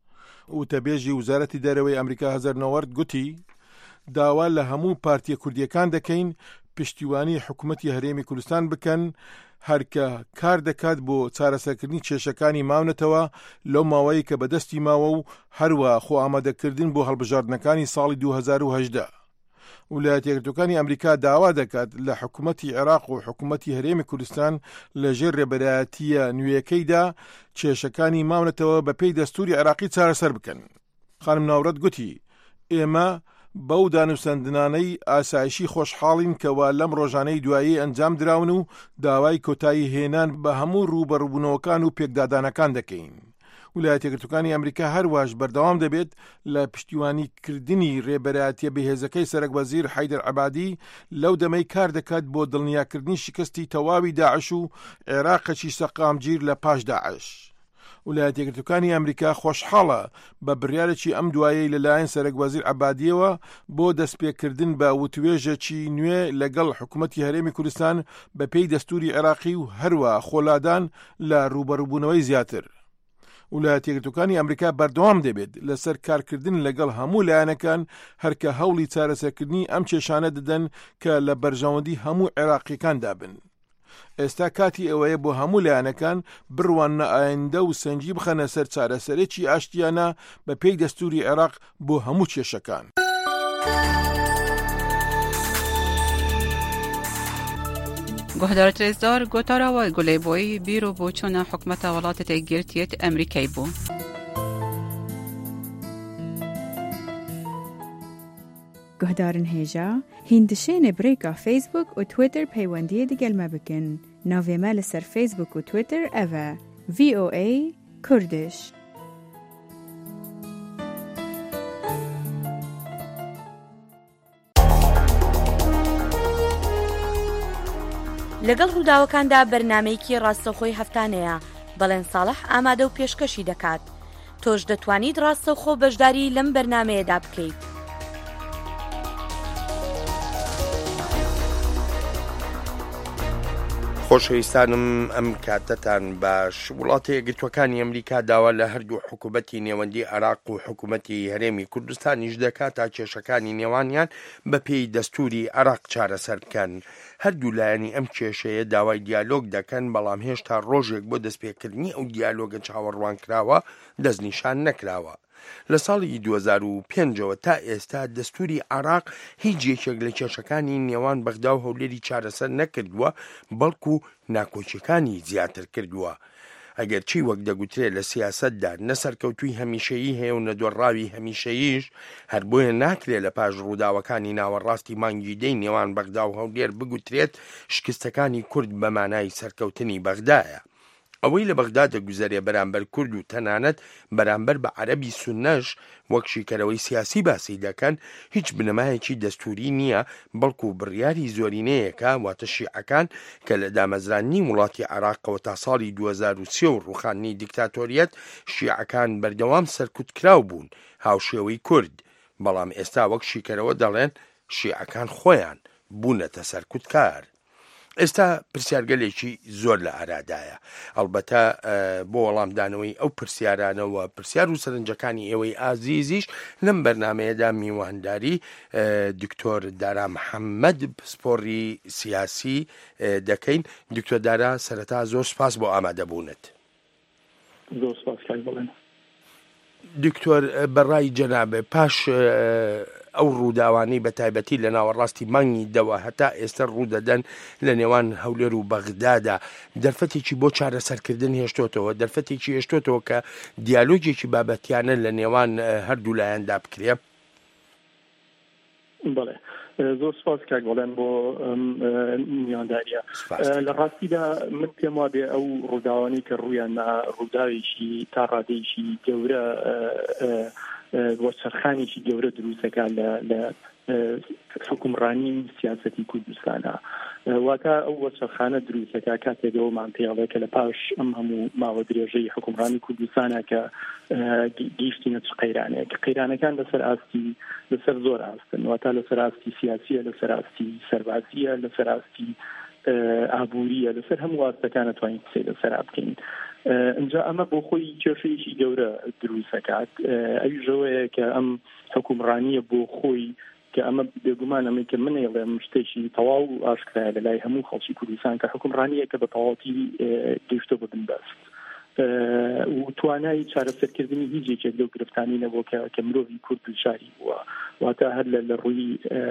وتەبێژی وزارەتی دەرەوەی ئەمریکا هەزەر ناوەرد گوتی داوا لە هەموو پارتیە کوردیەکان دەکەین پشتیوانی حکوومەتی هەرێمی کوردستان بکەن هەرکە کار دەکات بۆ چارەسەرکردنی کێشەکانی ماونەتەوە لەو ماوەیە کە بەدەستی ماوە و هەروە خۆ ئامادەکردن بۆ هەڵبژاردنەکانی ساڵی 2018. ویلایەتە یەکگرتووەکانی ئەمریکا داوا دەکات لە حکوومەتی عێراق و حکوومەتی هەرێمی کوردستان لەژێر ڕێبەرایەتیە نوێیەکەیدا کێشەکانی ماونەتەوە بە پێی دەستوری عێراقی چارەسەر بکەن. خانم ناوڕەت گوتی ئێمە بەو دانووسەندنانەی ئاسایشی خۆشحاڵین کەوا لەم ڕۆژانەی دوایی ئەنجام دراون و داوای کۆتایی هێنان بە هەموو ڕوبەڕووبوونەوەکان و پێکدادانەکان دەکەین. ویلایەتە یەکگرتووەکانی ئەمریکا هەروەش بەردەوام دەبێت لە پشتیوانیکردنی ڕێبەرایەتیە بەهێزەکەی سەرۆکوەزیر حەیدەر عەبادی لەو دەمەی کار دەکات بۆ دڵنیاکردنی شکستی تەواوی داعش و عێراقێکی سەقامگیر لە پاش داعش. ویلایەتە یەکگرتووەکانی ئەمریکا خۆشحاڵە بە بڕیارێکی ئەم دوایەی لەلایەن سەرۆکوەزیر عەبادیەوە بۆ دەستپێکردن بە وتوێژێکی نوێ لەگەڵ حکوومەتی هەرێمی کوردستان بە پێی دەستوری عێراقی و هەروە خۆلادان لە ڕوبەڕووبوونەوەی زیاتر. ویلایەتە یەکگرتووەکانی ئەمریکا بەردەوام دەبێت لەسەر کارکردن لەگەڵ هەموو لایەنەکان هەرکە هەوڵی چارەسەرکردنی ئەم کێشانە دەدەن کە لە بەرژەوەندی هەموو عێراقیەکان دابن. ئێستا کاتی ئەوەیە بۆ هەموو لایەنەکان بڕوانە ئایندە و سەنجی بخەنە سەر چارەسەرێکی ئاشتیانە بە پێی دەستوری عێراق بۆ هەموو کێشەکان. گهدارت رزدار گوتارا و گلی بوی بیرو بوچونا حکومت ولاتت گرتیت امریکای بو. گهدارن هێژا هیندشێنێ برێکا فیسبوک و تویتر پەیوەندیە دەگەلمە بکەن. ناوێمە لەسەر فیسبوک و تویتر ئەڤە VOA کوردش. لەگەڵ ڕووداوەکاندا بەرنامەیەکی ڕاستەوخۆی هەفتانەیە بەڵێن ساڵح ئامادە و پێشکەشی دەکات. تۆش دەتوانیت ڕاستەوخۆ بەشداری لەم بەرنامەیەدا بکەیت. خۆشەویستانم ئەم کاتتان باش. وڵاتی یەکگرتووەکانی ئەمریکا داوا لە هەردوو حکوومەتی نێوەندی عێراق و حکوومەتی هەرێمی کوردستانیش دەکات تا کێشەکانی نێوانیان بە پێی دەستوری عێراق چارەسەر بکەن. هەردوو لایەنی ئەم کێشەیە داوای دیالۆگ دەکەن، بەڵام هێشتا ڕۆژێک بۆ دەستپێکردنی ئەو دیالۆگە چاوەڕوان کراوە دەستنیشان نەکراوە. لە ساڵی 2005ەوە تا ئێستا دەستوری عێراق هیچ یەکێک لە کێشەکانی نێوان بەغدا و هەولێری چارەسەر نەکردووە، بەڵکو ناکۆچیەکانی زیاتر کردووە. ئەگەر چی وەک دەگوترێت لە سیاسەتدا نەسەرکەوتووی هەمیشەیی هەیە و نەدۆڕاوی هەمیشەییش، هەر بۆیە ناکرێت لە پاش ڕووداوەکانی ناوەڕاستی مانگی دەی نێوان بەغدا و هەولێر بگوترێت شکستەکانی کورد بە مانای سەرکەوتنی بەغدایە. ئەوەی لە بەغدا دەگوزارێ بەرامبەر کورد و تەنانەت بەرامبەر بە عەرەبی سونەش وەک شیکەرەوەی سیاسی باسی دەکەن، هیچ بنەمایەکی دەستوری نییە، بەڵکو بڕیاری زۆرینەیەکە، واتە شیعەکان کە لە دامەزرانی وڵاتی عێراقەوە تا ساڵی 2030 و ڕوخاندنی دیکتاتۆریەت شیعەکان بەردەوام سەرکوتکراو بوون هاوشێوەی کورد، بەڵام ئێستا وەک شیکەرەوە دەڵێن شیعەکان خۆیان بوونەتە سەرکوتکار. ئێستا پرسیارگەلێکی زۆر لە ئارادایە. ئەلبەتە بۆ وەڵامدانەوەی ئەو پرسیارانەوە پرسیار و سەرنجەکانی ئێوەی ئازیزیش لەم بەرنمەیەدا میوانداری دکتۆر دارا محەممەد پسپۆڕی سیاسی دەکەین. دکتۆر دارا، سەرەتا زۆر سپاس بۆ ئامادەبوونت. زۆر سپاس کاکبڵێن. دکتۆر، بەڕای جەنابێ پاش ئەو ڕووداوانەی بە تایبەتی لە ناوەڕاستی مانگی دەوە هەتا ئێستا ڕوودەدەن لە نێوان هەولێر و بەغدادا، دەرفەتێکی بۆ چارەسەرکردن هێشتۆتەوە، دەرفەتێکی هێشتۆتەوە کە دیالۆگێکی بابەتیانە لە نێوان هەردوو لایەندا بکرێ؟ بەڵێ، زۆر سپاس کاکبڵێن بۆ میوانداریە. لە ڕاستیدا من پێم وابێ ئەو ڕووداوانی کە ڕوویان ڕووداوێکی تا ڕادێکی گەورە بۆ سەرخانێکی گەورە دروستەکان لە حکومڕانی سیاسەتی کوردستانە. واتە ئەو وەسەرخانە دروستەکە کاتێکەوەمان پێڵێ کە لە پاش ئەم هەموو ماوە درێژەی حکومڕانی کوردستانە کە گەیشتینە چ قەیرانەیە کە قەیرانەکان لەسەر زۆر ئاستن، واتە لەسەر ئاستی سیاسیە، لەسەر ئاستی سەربازیە، لەسەر ئاستی ئابووریە، لەسەر هەموو ئاستەکان توانین قسەی لەسەر بکەین. اینجا ئەمە بۆ خۆی کێشەیەکی گەورە دروستەکات. ئەویژەوەیە کە ئەم حکومڕانیە بۆ خۆی کە ئەمە بێگومان ئەمە کە منێڵێم شتێکی تەواو و ئاشکرایە لە لای هەموو خەڵکی کوردستان کە حکومڕانیە کە بە تەواوەتی گەیشتۆ ببن بەست و توانای چارەسەرکردنی هیچ یەکێک لەو گرفتانی نەبوو کە مرۆڤی کورد دوچاری بووە، واتە هەر لە ڕووی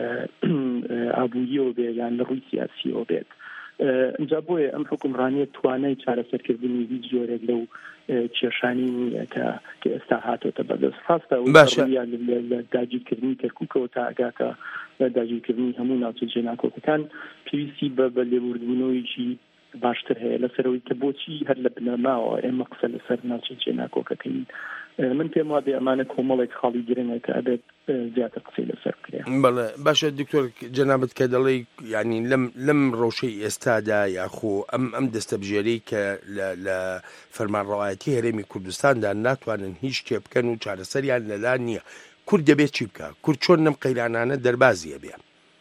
ئابووریەوە بێ یان لە ڕووی سیاسیەوە بێت. اینجا بۆیە ئەم حکومڕانیە توانای چارەسەرکردنی هیچ جۆرێک لەو کێشانی نییە کە ئێستا هاتۆتە بەدەست. ڕاستە لە داگیرکردنی کەرکووکەوە تا ئەگاتە داگیرکردنی هەموو ناوچە جێناکۆکەکان پێویستی بە لێبوردبوونەوەیکی باشتر هەیە لەسەرەوەی کە بۆچی هەر لە بنەماوە ئێمە قسە لەسەر ناوچە جێناکۆکەکەین. من پێم وابێ ئەمانە کۆمەڵێک خاڵی گرنگە کە ئەبێت زیاتر قسەی لەسەر بکرێ. بەڵێ، باشە دکتۆر جەنابەت کە دەڵێ ینی لەم ڕۆژەی ئێستادا یاخۆ ئەم دەستەبژێرەی کە لە فەرمانڕەوایەتی هەرێمی کوردستاندا ناتوانن هیچ شتێ بکەن و چارەسەریان لەلا نییە، کورد دەبێت چی بکە؟ کورد چۆن نەم قەیرانانە دەربازیە بێ؟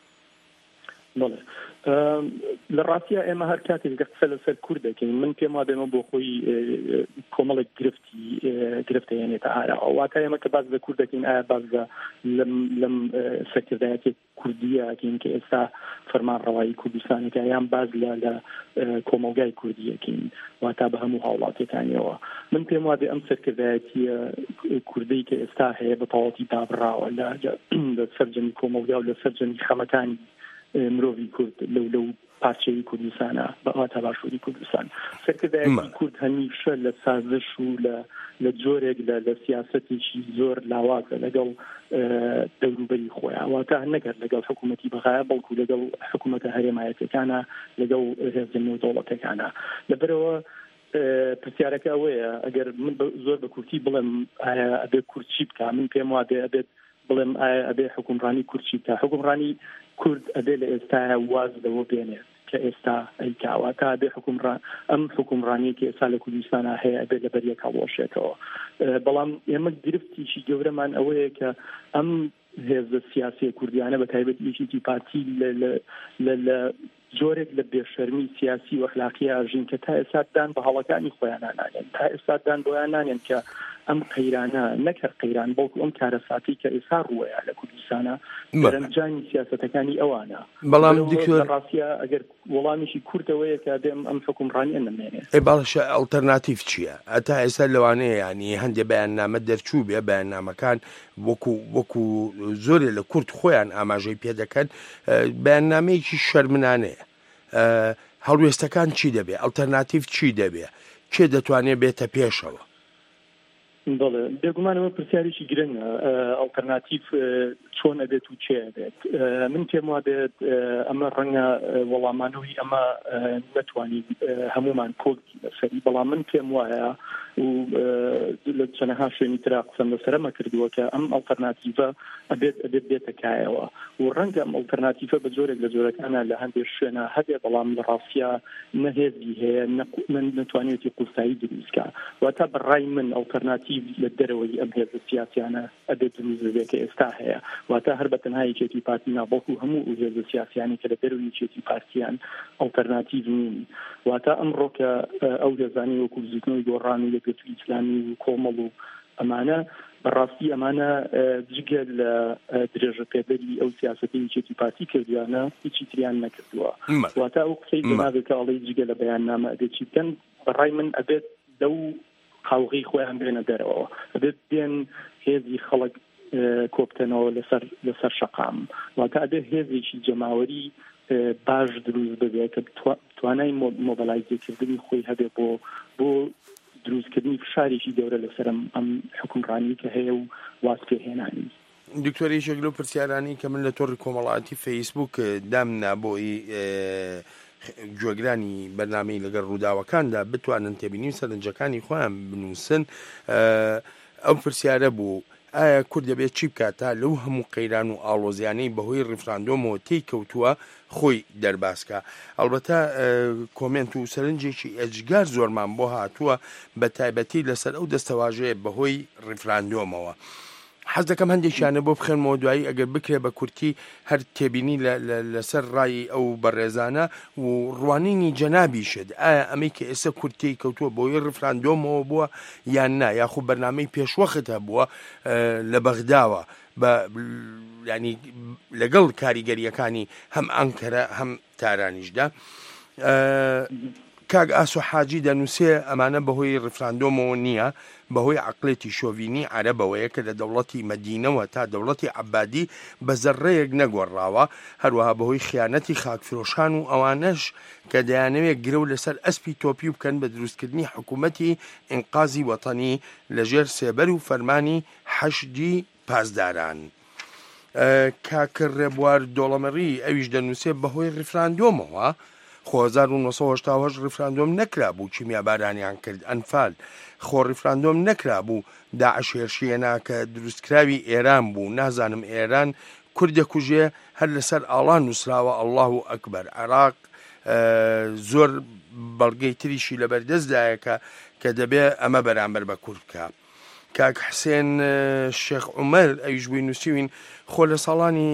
بەڵێ، لە ڕاستیە ئێمە هەر کاتێک قسە لەسەر کورد دەکەین من پێم وابێمە بۆ خۆی کۆمەڵێک گرفتەیەنێتە ئارا واتە ئێمە کە باز لە کورد دەکەین ئایا باز لەم سەرکردایەتی کوردیەکەین کە ئێستا فەرمانڕەوایی کوردستانەکە یان باز لە کۆمەلگای کوردیەکەین واتە بە هەموو هاوڵاتیەکانیەوە. من پێم وابێ ئەم سەرکردایەتیە کوردی کە ئێستا هەیە بە تەواوەتی دابڕاوە لە سەرجەمی کۆمەلگا و لە سەرجەمی خەمەکانی مرۆڤی کورد لەو پارچەی کوردستانە بەهاتا باشووری کوردستان. سەرکردایەتی کورد هەمیشە لە سازش و لە جۆرێک لە سیاسەتێکی زۆر لاوازە لەگەڵ دەوروبەری خۆیان واتە نەگەر لەگەڵ حکوومەتی بەغایە بەڵکو لەگەڵ حکوومەتە هەرێمایەتەکانە لەگەڵ هێزە نێودەوڵەتەکانە. لەبەرەوە پرسیارەکە ئەوەیە ئەگەر من زۆر بە کورتی بڵێم ئایا ئەبێ کورد چی بکە من پێم وابێ ئەبێت بڵێم ئایا ئەبێ حکومڕانی کورد چی بکە. حکومڕانی کورد ئەبێ لە ئێستاە واز لەوە بێنێت کە ئێستا ئەیکاوە تا بێ ئەم حکومڕانی کە ئێستا لە کوردستانە هەیە بێت لە بەریەک هەڵۆشێتەوە. بەڵام ئێمە گرفتیشی گەورەمان ئەوەیە کە ئەم هێزە سیاسی کوردیانە بە تایبەت یەکێتی پارتی لە زۆرێک لە بێشەرمی سیاسی و ئەخلاقی ئاژین کە تا ئێستادان بە هەڵەکانی خۆیان نانێن، تا ئێستادان بۆیان نانێن کە ئەم قەیرانە نەکەر قەیران بەڵکو ئەم کارەساتی کە ئێستا ڕووەیە لە کوردستانە دەرەنجانی سیاسەتەکانی ئەوانە. بەڵام ڕاستیە ئەگەر وەڵامیشی کورتەوەیە کە دێم ئەم حکومڕانی نەمێنێت. باڵشە ئەڵتەرناتیڤ چییە؟ ئەتا ئێستا لەوانەیە ینی هەندێک بەیاننامە دەرچوو بێ بەیاننامەکان وەکو زۆرێ لە کورد خۆیان ئاماژەی پێ دەکەن بەیاننامەیەکی شەرمنانەیە. هەڵوێستەکان چی دەبێ؟ ئەڵتەرناتیڤ چی دەبێ؟ کێ دەتوانێت بێتە پێشەوە؟ بەڵێ بێگومانەوە پرسیارێکی گرنگە ئەڵتەرناتیڤ چۆن ئەبێت و چێ ئەبێت. من پێم وا بێت ئەمە ڕەنگە وەڵامانەوەی ئەمە نەتوانی هەمومان کۆڵکی لەسەری، بەڵام من پێم وایە و لە چەندەها شوێنی ترا قسەم لەسەرەمە کردووە کە ئەم ئەڵتەرناتیڤە ئەبێت بێتە کایەوە و ڕەنگە ئەم ئەڵتەرناتیڤە بە جۆرێک لە جۆرەکانە لە هەندێک شوێنە هەبێ، بەڵام لە ڕاستیە نەهێزی هەیە نەتوانێتی قوسایی دروستکە. واتە بەڕای من ئەڵتەرناتیڤ لە دەرەوەی ئەم هێزە سیاسیانە ئەبێت دروست بێت کە ئێستا هەیە. واتە هەر بە تەنها یەکێتی پارتی نابڵکو هەموو هێزە سیاسیانی کە لە دەرەوەی یەکێتی پارتیان ئەڵتەرناتیڤ نین. واتە ئەمڕۆ کە ئەو هێزانی وەکو زیتنەوەی گۆڕان و یەکێتی ئیسلامی و کۆمەڵ و ئەمانە بەڕاستی ئەمانە جگە لە درێژە پێدەری ئەو سیاسەتی یەکێتی پارتی کردویانە هیچی تریان نەکردووە. واتە ئەو قسەی جەنابێت کە ئەڵێ جگە لە بەیاننامە ئەبێت چی بکەن، بەڕای من ئەبێت لەو قاوغی خۆیان بێنە دەرەوە، ئەبێت بێن هێزی خەڵک کۆبتنەوە لەسەر شەقام. واتە ئەبێت هێزێکی جەماوەری باش دروست ببێت کە توانای مۆبەلایزێکردنی خۆی هەبێت بۆ دروستکردنی فشارێکی گەورە لەسەر ئەم حکومڕانی کە هەیە و واز پێهێنانی. دکتۆری شەگلۆ پرسیارانی کە من لە تۆڕی کۆمەڵایەتی فەیسبوک دامنا بۆی گوێگرانی بەرنامەی لەگەڵ ڕووداوەکاندا بتوانن تێبینی سەرنجەکانی خۆیان بنووسن. ئەو پرسیارە بوو ئایا کورد دەبێت چی بکات تا لەو هەموو قەیران و ئاڵۆزیانەی بەهۆی ڕیفراندۆمەوە تێی کەوتووە خۆی دەرباسکە. ئەڵبەتە کۆمنت و سەرنجێکی ئەجگار زۆرمان بۆ هاتووە بە تایبەتی لەسەر ئەو دەستەواژەیە بەهۆی ڕیفراندۆمەوە. حەز دەکەم هەندێکیانە بۆ بخێنمەوە دوایی ئەگەر بکرێ بە کورتی هەر تێبینی لەسەر ڕای ئەو بەڕێزانە و ڕوانینی جەنابیشت. ئایا ئەمەی کە ئێستا کورتی کەوتووە بۆی ڕیفراندۆمەوە بووە یان نا، یاخو بەرنامەی پێشوەختە بووە لە بەغداوە ینی لەگەڵ کاریگەریەکانی هەم ئەنکەرە هەم تارانیشدا. کاگ ئاسو حاجی دەنووسێ ئەمانە بەهۆی ڕیفراندۆمەوە نییە، بەهۆی عقلێتی شۆڤینی عەرەبەوەیە کە لە دەوڵەتی مەدینەوە تا دەوڵەتی عەبادی بە زەڕەیەک نەگۆڕاوە، هەروەها بەهۆی خیانەتی خاکفرۆشان و ئەوانەش کە دەیانەوێت گرە و لەسەر ئەسپی تۆپی بکەن بە دروستکردنی حکوومەتی ئینقازی وەتەنی لەژێر سێبەر و فەرمانی حەشدی پاسداران. کاکر ڕێبوار دۆڵەمەڕی ئەویش دەنووسێ بەهۆی ڕیفراندۆمەوە 1970 ڕیفراندۆم نەکرا بوو کیمیابارانیان کرد ئەنفال، خۆ ڕیفراندۆم نەکرا بوو داعش هێرشیەنا کە دروستکراوی ئێران بوو، نازانم ئێران کوردە کوژێ هەر لەسەر ئاڵان نووسراوە. ئەڵڵاه ئەکبەر. عێراق زۆر بەڵگەی تریشی لەبەردەستدایە کە دەبێ ئەمە بەرامبەر بە کورد بکە. کاک حسێن شێخ عومەر ئەویش بووی نووسیوین خۆ لە ساڵانی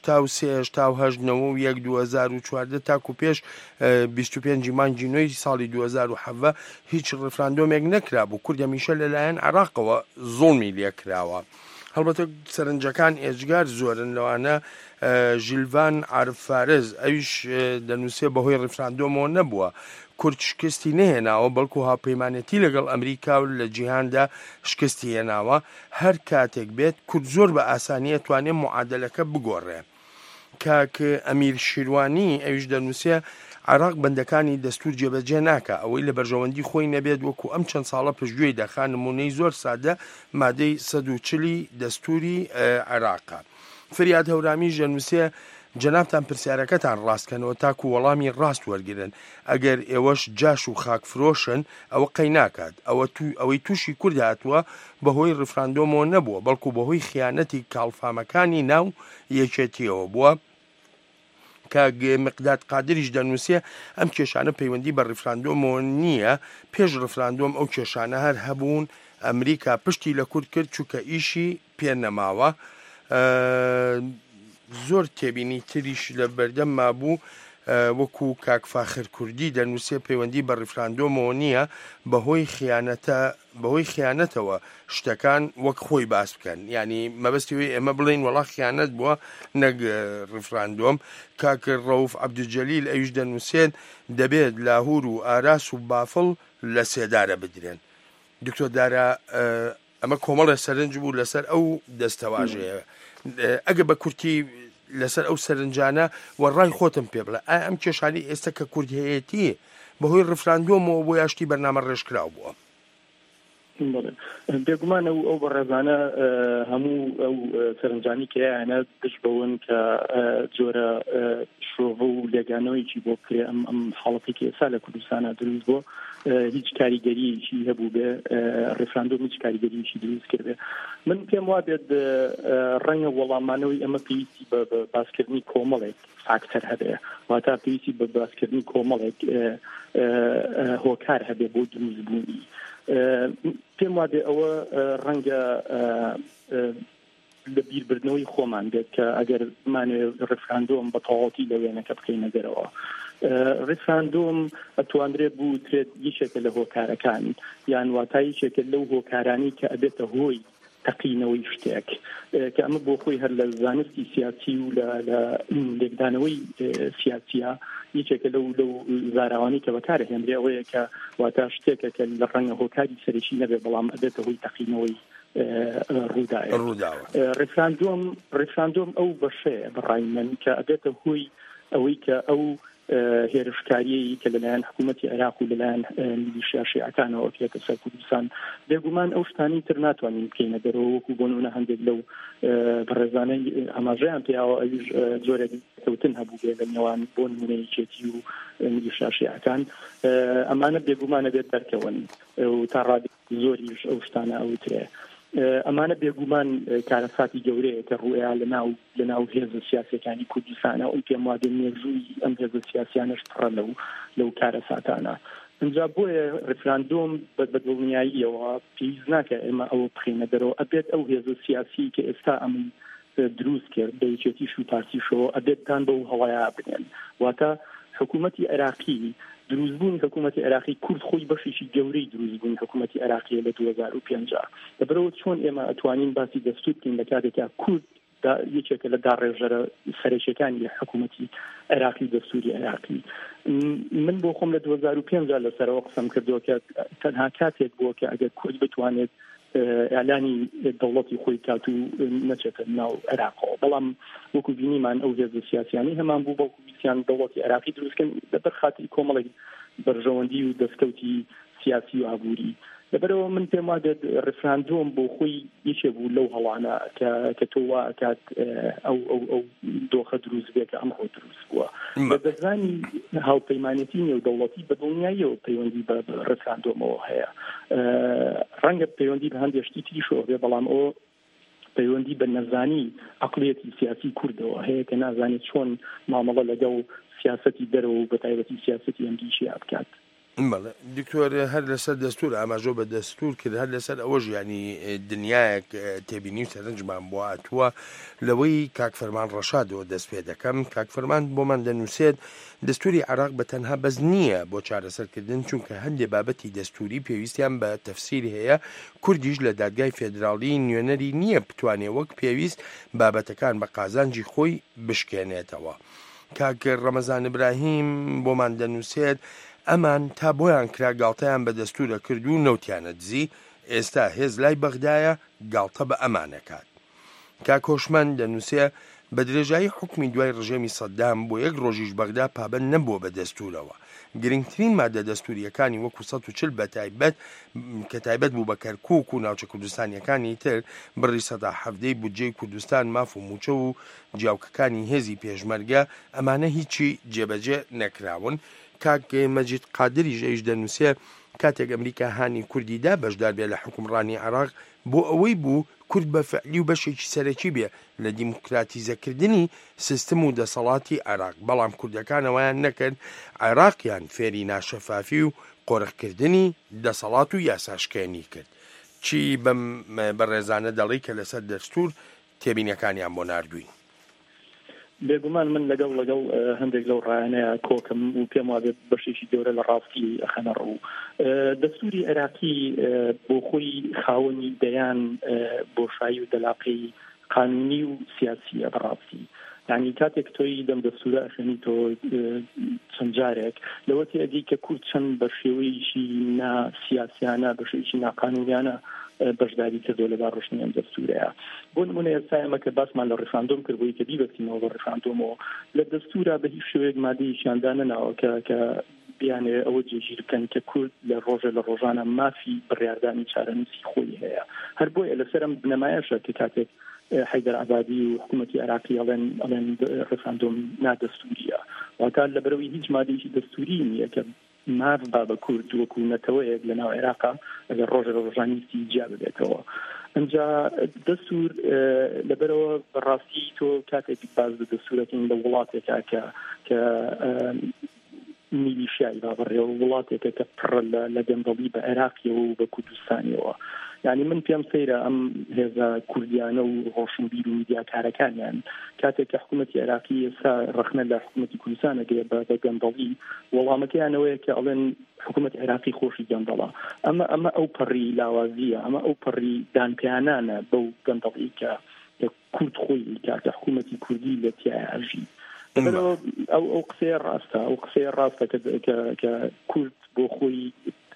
1970 تاکو پێش 25 مانگی نوێی ساڵی 2007 هیچ ڕیفراندۆمێک نەکرا بوو. کورد هەمیشە لەلایەن عێراقەوە زوڵمی لێکراوە. هەڵبەتە سەرنجەکان ئێجگار زۆرن لەوانە. ژیلڤان عارفارز ئەویش دەنووسێ بەهۆی ڕیفراندۆمەوە نەبووە، کورد شکستی نهێناوە بەڵکو هاوپەیمانەتی لەگەڵ ئەمریکا و لە جیهاندا شکستی هێناوە. هەر کاتێک بێت کورد زۆر بە ئاسانیە توانێت معادلەکە بگۆڕێ. کاک ئەمیر شیروانی ئەویش دەنووسێ عێراق بەندەکانی دەستور جێبەجێ ناکە، ئەوەی لە بەرژەوەندی خۆی نەبێت وەکو ئەم چەند ساڵە پشتگوێی دەخان نمونەی زۆر سادە مادەی 140 دەستوری عێراقە. فریاد هەورامی دەنووسێ جەنابتان پرسیارەکەتان ڕاستکەنەوە تاکو وەڵامی ڕاست وەرگرن. ئەگەر ئێوەش جاش و خاکفرۆشن ئەوە قەی ناکات. ئەوەی تووشی کورد هاتووە بەهۆی ڕیفراندۆمەوە نەبووە، بەڵکو بەهۆی خیانەتی کاڵفامەکانی ناو یەکێتیەوە بووە. کە مقداد قادریش دەنووسێ ئەم کێشانە پەیوەندی بە ڕفراندۆمەوە نییە پێش ڕفراندۆم ئەو کێشانە هەر هەبوون ئەمریکا پشتی لە کورد کرد چووکە ئیشی پێ نەماوە زۆر تێبینی تریش لە بەردەم مابوو وەکو کاکفاخر کوردی دەنووسێ پەیوەندی بە ڕفراندۆمەوە نییە بەهۆی خیانەتەوە شتەکان وەک خۆی باس بکەن ینی مەبەستیوی ئێمە بڵین وەڵا خیانەت بووە نەک ڕفراندۆم کاک ڕەوف عەبدولجەلیل ئەویش دەنووسێت دەبێت لاهور و ئاراس و بافڵ لە سێدارە بدرێن دکتۆر دارا ئەمە کۆمەڵە سەرنج بوو لەسەر ئەو دەستەواژەیە ئەگە بە کورتی لەسەر ئەو سەرنجانە وەڕای خۆتم پێ بڵێ ئەم کێشانی ئێستا کە کورد هەیەتی بەهۆی ڕفراندۆمەوە بۆ یاشتی بەرنامە ڕێژکراو بووە بێگومان ئەو بەڕێزانە هەموو ئەو سەرنجانی کەیانە دش بەون کە جۆرە شۆڤە و لێگانەوەیکی بۆ بکرێ ئەم حاڵەتی کە ئێستا لە کوردستانە دروست بۆ هیچ کاریگەریەکی هەبوو بێ ڕفراندۆم هیچ کاریگەریەکی دروست کرد بێ من پێم وا بێت ڕەنگە وەڵامانەوەی ئەمە پێویستی بە باسکردنی کۆمەڵێک فاکتەر هەبێ واتە پێویستی بە باسکردنی کۆمەڵێک هۆکار هەبێ بۆ دروستبوونی پێم وا بێ ئەوە ڕەنگە لە بیربردنەوەی خۆمان بێت کە ئەگەر بمانێ ڕفراندۆم بە تەواوەتی لە وێنەکە بکەینە دەرەوە ڕفراندۆم ئەتوانرێت بووترێت یەکێکە لە هۆکارەکان یان واتای یەکێکە لەو هۆکارانی کە ئەبێتە هۆی تەقینەوەی شتێک کە ئەمە بۆ خۆی هەر لە زانستی سیاسی و لە لێکدانەوەی سیاسیە یەکێکە لەو زاراوانی کە بەکارە هێنرێ ئەوەیە کە واتە شتێکە کە لە ڕەنگە هۆکاری سەرەکی نەبێ بەڵام ئەبێتە هۆی تەقینەوەی ڕووداوە ڕفراندۆم ئەو بەشەیە بەڕای من کە ئەبێتە هۆی ئەوەی کە ئەو هێرشکاریەی کە لەلایەن حکوومەتی عێراق و لەلایەن میلیشیا شیعەکانەوە پێکە سەر کوردستان بێگومان ئەو شتانی تر ناتوانین بکەینە دەرەوە وەکو بۆ نمونە هەندێک لەو بەڕێزانەی ئاماژەیان پێیاوە ئەویش زۆرێک کەوتن هەبوو بێ لە نێوان بۆ نمونەی چێتی و میلیشیا شیعەکان ئەمانە بێگومانە بێت دەرکەون و تا ڕادی زۆریش ئەو شتانە ئەوترێ ئەمانە بێگومان کارەساتی گەورەیە کە ڕوئیا لەناو هێزە سیاسەکانی کوردستانە ئەو پێم وادە مێژووی ئەم هێزە سیاسیانەش پڕە لەو کارەساتانە اینجا بۆیە ڕفراندۆم بە دڵنیاییەوە پێویست ناکە ئێمە ئەوە بخینە دەرەوە ئەبێت ئەو هێزە سیاسی کە ئێستا ئەم دروست کرد بە یەکێتیش و پارتیشەوە ئەبێتتان بەو هەڵەیە بنێن واتە حکوومەتی عێراقی دروستبوون حکوومەتی عێراقی کورد خۆی بەشێکی گەورەی دروستبوون حکوومەتی عێراقیە لە 2050 لەبەرەوە چۆن ئێمە ئەتوانین باسی دەستور بکەین لە کاتێکا کورد یەکێکە لە داڕێژەرە سەرەکیەکانی حکوومەتی عێراقی دەستوری عێراقی من بۆ خۆم لە 2050 لەسەرەوە قسەم کردووە کە تەنها کاتێک بووە کە ئەگەر کورد بتوانێت ئەعلانی دەوڵەتی خۆی کات و نەچێتە ناو عێراقەوە بەڵام وەکو بینیمان ئەو هێزە سیاسیانی هەمان بوو بەڵکو بیسیان دەوڵەتی عێراقی دروستکەن لەبەر خاتری کۆمەڵێک بەرژەوەندی و دەستکەوتی سیاسی و ئابووری لەبەرەوە من پێم وایە ڕفراندۆم بۆ خۆی یەکێ بوو لەو هەڵانە کە تۆ وا ئەکات ئەو دۆخە دروست بێت کە ئەمڕۆ دروست بووە بە دەزانی هاوپەیمانەتی نێودەوڵەتی بە دڵنیاییەوە پەیوەندی بە ڕفراندۆمەوە هەیە ڕەنگە پەیوەندی بە هەندێک شتی تریشەوە بێ بەڵام ئەوە پەیوەندی بە نەزانی عەقڵیەتی سیاسی کوردەوە هەیە کە نازانێت چۆن مامەڵە لەگەڵ سیاسەتی دەرەوە و بە تایبەتی سیاسەتی ئەمریکا بکات بەڵێ دکتۆر هەر لەسەر دەستور ئاماژۆ بە دەستور کرد هەر لەسەر ئەوەش ینی دنیایەک تێبینی و سەرنجمان بۆ هاتووە لەوەی کاکفەرمان ڕەشادەوە دەست پێ دەکەم کاکفەرمان بۆمان دەنووسێت دەستوری عێراق بە تەنها بەس نییە بۆ چارەسەرکردن چونکە هەندێک بابەتی دەستوری پێویستیان بە تەفسیری هەیە کوردیش لە دادگای فێدراڵی نوێنەری نییە بتوانێت وەک پێویست بابەتەکان بە قازانجی خۆی بشکێنێتەوە کاک ڕەمەزان ئیبراهیم بۆمان دەنووسێت ئەمان تا بۆیان کرا گاڵتەیان بە دەستورە کرد و نەوتیانە دزی ئێستا هێز لای بەغدایە گاڵتە بە ئەمانەکات کاکۆشمان دەنووسێ بە درێژایی حکمی دوای ڕژێمی سەدام بۆ یەک ڕۆژیش بەغدا پابەند نەبووە بە دەستورەوە گرنگترین مادە دەستوریەکانی وەکو 140 کە تایبەت بوو بە کەرکووک و ناوچە کوردستانیەکانی تر بڕی 170 بودجەی کوردستان ماف و موچە و جیاوکەکانی هێزی پێشمەرگە ئەمانە هیچی جێبەجێ نەکراون کاک مەجید قادری ژەیش دەنووسێ کاتێک ئەمریکا هانی کوردیدا بەشدار بێ لە حکومڕانی عێراق بۆ ئەوەی بوو کورد بە فعلی و بەشێکی سەرەکی بێ لە دیموکراتیزەکردنی سیستم و دەسەڵاتی عێراق. بەڵام کوردەکانەوەیان نەکرد عێراقیان فێری ناشەفافی و قۆڕقکردنی دەسەڵات و یاساشکێنی کرد. چی بە ڕێزانە دەڵی کە لەسەر دەستور تێبینەکانیان بۆ ناردووین؟ بێگومان من لەگەڵ هەندێک لەو ڕایانەیە کۆکم و پێم وابێ بەشێکی گەورە لە ڕاستی ئەخەنە ڕوو. دەستوری عێراقی بۆ خۆی خاوەنی دەیان بۆشایی و دەلاقی قانونی و سیاسیە بەڕاستی. یعنی کاتێک تۆی دەم دەستورە ئەخێنی تۆ چەند جارێک لەوە تێگەی کە کورد چەند بە شێوەیەکی ناسیاسیانە بە شێوەیەکی ناقانونیانە بەشداری کردو لەبار ڕۆشنی ئەم دەستورەیە. بۆ نمونە ئێستا ئێمە کە باسمان لە ڕێفراندۆم کرد بۆی کە بیبەستینەوە بە ڕێفراندۆمەوە لە دەستورە بە هیچ شێوەیەک مادەیەکیاندا نەناوە کە بیانێ ئەوە جێگیر بکەن کە کورد لە ڕۆژە لە ڕۆژانە مافی بڕیاردانی چارەنووسی خۆی هەیە. هەر بۆیە لەسەرم بنەمایەشە کە کاتێک حیدەر عەبادی و حکوومەتی عێراقی ئەڵێن ڕێفراندۆم نادەستوریە واکات لەبەرەوەی هیچ مادەیەکی دەستوری نییە کە ماف با بە کورد وەکو نەتەوەیەک لە ناو عێراقا ئەگەر ڕۆژە لە ڕۆژانیستی جیا ببێتەوە. ئەمجا دەستور لەبەرەوە بەڕاستی تۆ کاتێک باز بە دەستورەکەین لە وڵاتێکا کە میلیشیایی بابڕێەوە وڵاتێکە کە پڕ لە گەندەڵی بە عێراقیەوە و بە کوردستانیەوە. یعنی من پێم سەیرە ئەم هێزە کوردیانە و ڕۆشنبیر و میدیاکارەکانیان کاتێک کە حکوومەتی عێراقی ئێستا ڕخنە لە حکوومەتی کوردستان ئەگەیە بە گەندەڵی وەڵامەکەیانەوەیە کە ئەڵێن حکوومەت عێراقی خۆشی گەندەڵە. ئەمە ئەو پەڕی لاوازیە، ئەمە ئەو پەڕی دانپیانانە بەو گەندەڵی کە کورد خۆی کاتە حکوومەتی کوردی لە تیاژی. ئەو قسەیە ڕاستە، ئەو قسەیە ڕاستە کە کورد بۆ خۆی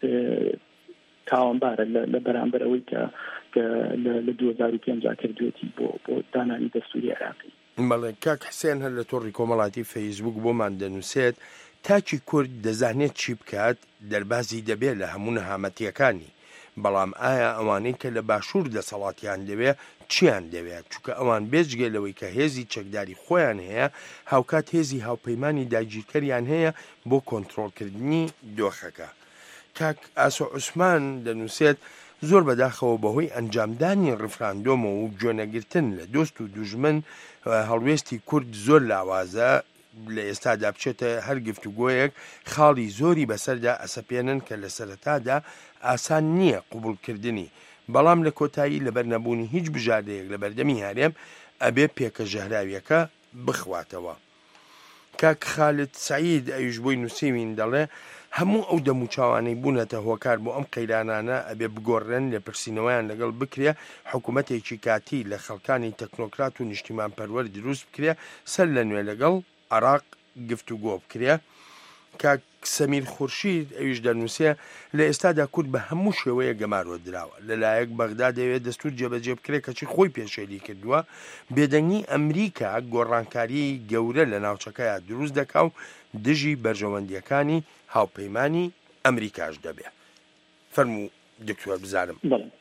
تاوانبارە لە بەرامبەر ئەوەی کە لە 2005 کردوێتی بۆ دانانی دەستوری عێراقی. بەڵێ کاک حسێن هەر لە تۆڕی کۆمەڵاتی فەیسبوک بۆمان دەنووسێت تاچی کورد دەزانێت چی بکات دەربازی دەبێت لە هەموو نەهامەتیەکانی. بەڵام ئایا ئەوانەی کە لە باشوور دەسەڵاتیان دەوێت چیان دەوێت؟ چونکە ئەوان بێجگەلەوەی کە هێزی چەکداری خۆیان هەیە هاوکات هێزی هاوپەیمانی داگیرکەریان هەیە بۆ کۆنتڕۆڵکردنی دۆخەکە. کاک ئاسۆ عوسمان دەنووسێت زۆر بەداخەوە بەهۆی ئەنجامدانی ڕفراندۆمە و گوێنەگرتن لە دۆست و دوژمن هەڵوێستی کورد زۆر لاوازە لە ئێستادا بچێتە هەر گفتوگۆیەک خاڵی زۆری بەسەردا ئەسەپێنن کە لە سەرەتادا ئاسان نییە قوبولکردنی، بەڵام لە کۆتایی لەبەر نەبوونی هیچ بژاردەیەک لە بەردەمی هەرێم ئەبێ پێکە ژەهراویەکە بخواتەوە. کاک خالد سعید ئەویش بۆی نووسیوین دەڵێ هەموو ئەو دەموچاوانەی بوونەتە هۆکار بۆ ئەم قەیرانانە ئەبێ بگۆڕێن لە پرسینەوەیان لەگەڵ بکرێ حکوومەتێکی کاتی لە خەڵکانی تەکنۆکرات و نیشتیمان پەروەر دروست بکرێ سەر لە نوێ لەگەڵ عێراق گفتوگۆ بکرێ. کاک سەمیر خورشید ئەویش دەنووسێ لە ئێستادا کورد بە هەموو شێوەیە گەمارۆ دراوە لەلایەک بەغدا دەوێت دەستور جێبەجێ بکرێت کەچی خۆی پێشێلی کردووە. بێدەنگی ئەمریکا گۆڕانکاری گەورە لە ناوچەکەیە دروست دەکا و دژی بەرژەوەندیەکانی هاوپەیمانی ئەمریکاش دەبێت. فەرموو دکتۆر بزانم.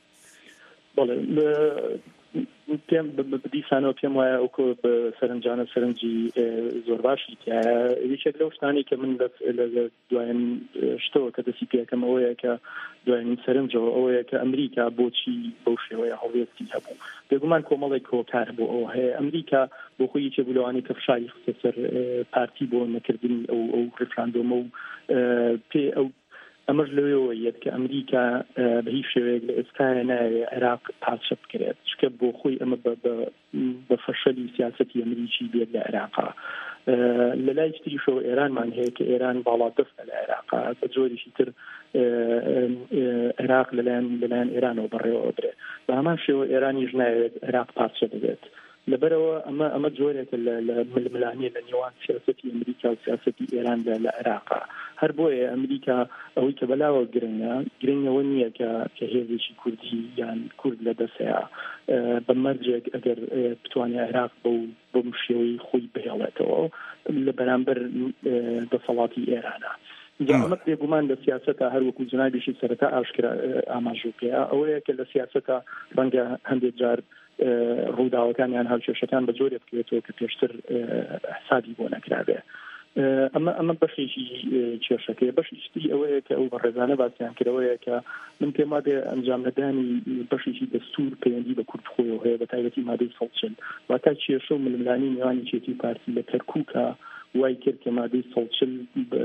پێم دیسانەوە پێم وایە ئەو بە سەرنجانە سەرنجی زۆر باشی یەکێک لەو شتانی کە من لە دوایین شتەوە کە دەستی پێکەم ئەوەیە کە دوایین سەرنجەوە ئەوەیە کە ئەمریکا بۆچی بەو شێوەیە هەڵوێستی هەبوو. بێگومان کۆمەڵێک کۆکار بۆ ئەوە هەیە. ئەمریکا بۆ خۆی یەکێک بوو لەوانەی کە فشاری خستە سەر پارتی بۆ نەکردنی ئەو ڕێفراندۆمە و پێ ئەو ئەمەش لەوەیەوە یەت کە ئەمریکا بە هیچ شێوەیەک لە ئێستاە نایە عێراق پادشە بکرێت چکە بۆ خۆی ئەمە بە فەشەلی سیاسەتی ئەمریکی بێت لە عێراقا. لە لای تریشەوە ئێرانمان هەیە کە ئێران باڵا دەستە لە عێراقا بە جۆرێکی تر عێراق لەلایەن ئێرانەوە بەڕێوە برێت بە هەمان شێوە ئێرانیش ناوێت عێراق پادشە ببێت. لەبەرەوە ئەمە جۆرێکە لە ململانیە لە نێوان سیاسەتی ئەمریکا و سیاسەتی ئێران لە عێراقا. هەر بۆیە ئەمریکا ئەوەی کە بەلاوە گرنگەوە نییە کە هێزێکی کوردی یان کورد لە دەسەیە بە مەرجێک ئەگەر بتوانێت عێراق بۆ شێوەی خۆی بهێڵێتەوە لە بەرامبەر دەسەڵاتی ئێرانە. ئەمە بێگومان لە سیاسەتە هەروەکو جنابیشی سەرەتا ئاشکرا ئاماژوپەیە ئەوەیە کە لە سیاسەتە ڕەنگە هەندێک جار ڕووداوەکانیان هاوکێشەکان بە جۆرێک بکرێتەوە کە پێشتر حسابی بۆ نەکرابێ. ئەمە بەشێکی کێشەکەی بەشیشتی ئەوەیە کە ئەو بەڕێزانە باسییان کردەوەیە کە من پێم وابێ ئەنجام نەدانی بەشێکی دەستور پەیوەندی بە کورتخۆیەوە هەیە بە تایبەتی مادەی 140 واتە کێشە و ململانی نێوانی چێتی پارتی لە کەرکووکە وای کرد کە مادەی 140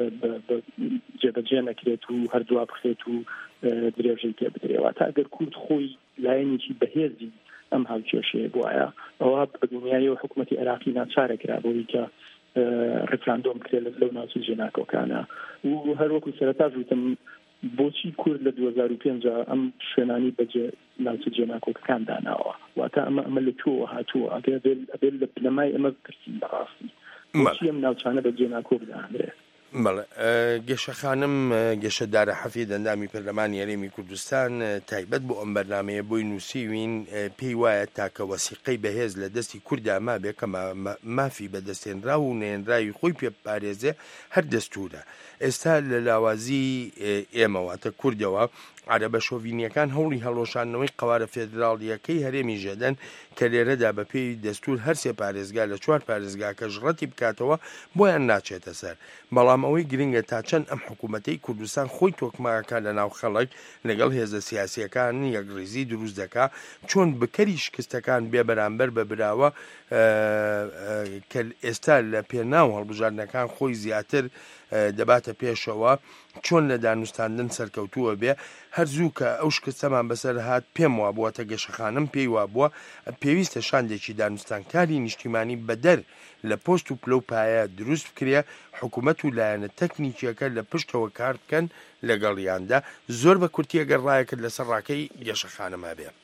جێبەجێ نەکرێت و هەردووا بخێت و درێژەی تێ بدرێت واتە ئەگەر کورد خۆی لایەنێکی بەهێزی ئەم هاوکێشەیە بواە ئەوە بە دنیای و حکوومەتی عێراقی ناچارە کرابەوەی کە ڕفراندۆم کرێت لەو ناوچە جێناکۆکانە و هەروەکو سەرەتا ژوتم بۆچی کورد لە 2005 ئەم شوێنانی بەجێ ناوچە جێناکۆکەکان داناوە واتە ئەمە لە کوێوە هاتووە ئەگەر ئەبێت لە پلەمای ئەمە بپرسین بەڕاستی بۆچی ئەم ناوچانە بەجێ ناکۆک دانرێت بەڵێ گەشە خانم گەشەدارە حەفی دەندامی پەرلەمانی هەرێمی کوردستان تایبەت بۆ ئەم بەرنامەیە بۆی نووسیوین پێی وایە تاکە وەسیقەی بەهێز لە دەستی کووردا مابێ کە مافی بەدەستێنرا و نێنرایی خۆی پێ پارێزێ هەر دەستورە ئێستا لە لاوازی ئێمەواتە کوردەوە عەرەبە شۆڤینیەکان هەوڵی هەڵۆشانەوەی قەوارە فێدراڵیەکەی هەرێمی ژێدەن کە لێرەدا بە پێی دەستور هەرسێ پارێزگا لە 4 پارێزگا کە ژڕەتی بکاتەوە بۆیان ناچێتە سەر بەڵام ئەوەی گرنگە تا چەند ئەم حکوومەتەی کوردستان خۆی تۆکماکە لە ناو خەڵک لەگەڵ هێزە سیاسیەکان یەکڕیزی دروست دەکا چۆن بکەری شکستەکان بێ بەرامبەر بە براوە کە ئێستا لە پێناو هەڵبژاردنەکان خۆی زیاتر دەباتە پێشەوە چۆن لە دانوستاندن سەرکەوتووە بێ هەرزوو کە ئەو شکستەمان بەسەر هات پێم وا بووە گەشەخانم پێی وا بووە پێویستە شاندێکی دانوستانکاری نیشتیمانی بەدەر لە پۆست و پلە و پایە دروست بکرێ حکوومەت و لایەنە تەکنیکیەکە لە پشتەوە کار بکەن لەگەڵیاندا زۆر بە کورتیە گەڕایەکرد لەسەر ڕاکەی گەشەخانەما بێ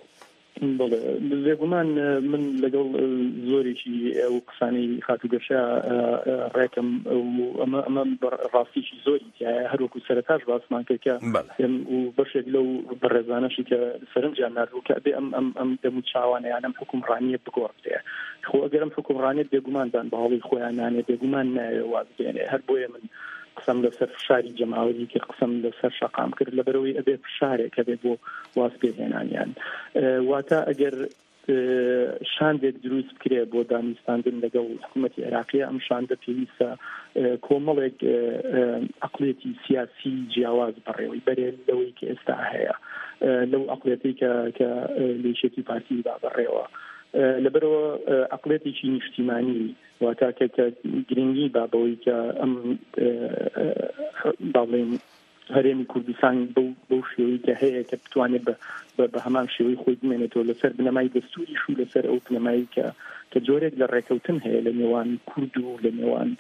بێگومان من لەگەڵ زۆرێکی ئەو قسانەی خاتوگەشە ڕێکم ئەمە ڕاستیشی زۆری هەروەکو سەرەتاش باسمان کرد کە و بەشێک لەو بەڕێزانەشی کە سەرنجیان نردوو کە بێ ئەم دەمو چاوانەیان ئەم حکومڕانیە بگۆڕێ خۆ ئەگەر ئەم حکومڕانیت بێگوماندان بە هەڵی خۆیان نانێت بێگومان نایە واز بێنێ هەر بۆیە من قسم لەسەر فشاری جەماوەری کە قسم لەسەر شەقام کرد لەبەرەوەی ئەبێ فشارێک کە بێت بۆ واز پێهێنانیان واتە ئەگەر شاندێک دروست بکرێ بۆ دانیستاندن لەگەڵ حکوومەتی عێراقیە ئەم شاندە پێویستە کۆمەڵێک عەقڵێتی سیاسی جیاواز بەڕێوەی بەرێ لەوەی کە ئێستا هەیە لەو عەقڵێتی کە لێشێتی پارتی با بەڕێوە لەبەرەوە عەقڵێتێکی نیشتیمانی واتە کە گرنگی بابەوەی کە ئەم باڵێن هەرێمی کوردستان بەو شێوەی کە هەیە کە بتوانێت بە هەمان شێوەی خۆی بمێنێتەوە لەسەر بنەمای دەستوریش و لەسەر ئەو بنەمایی کە جۆرێک لە ڕێکەوتن هەیە لە نێوان کورد و لە نێوان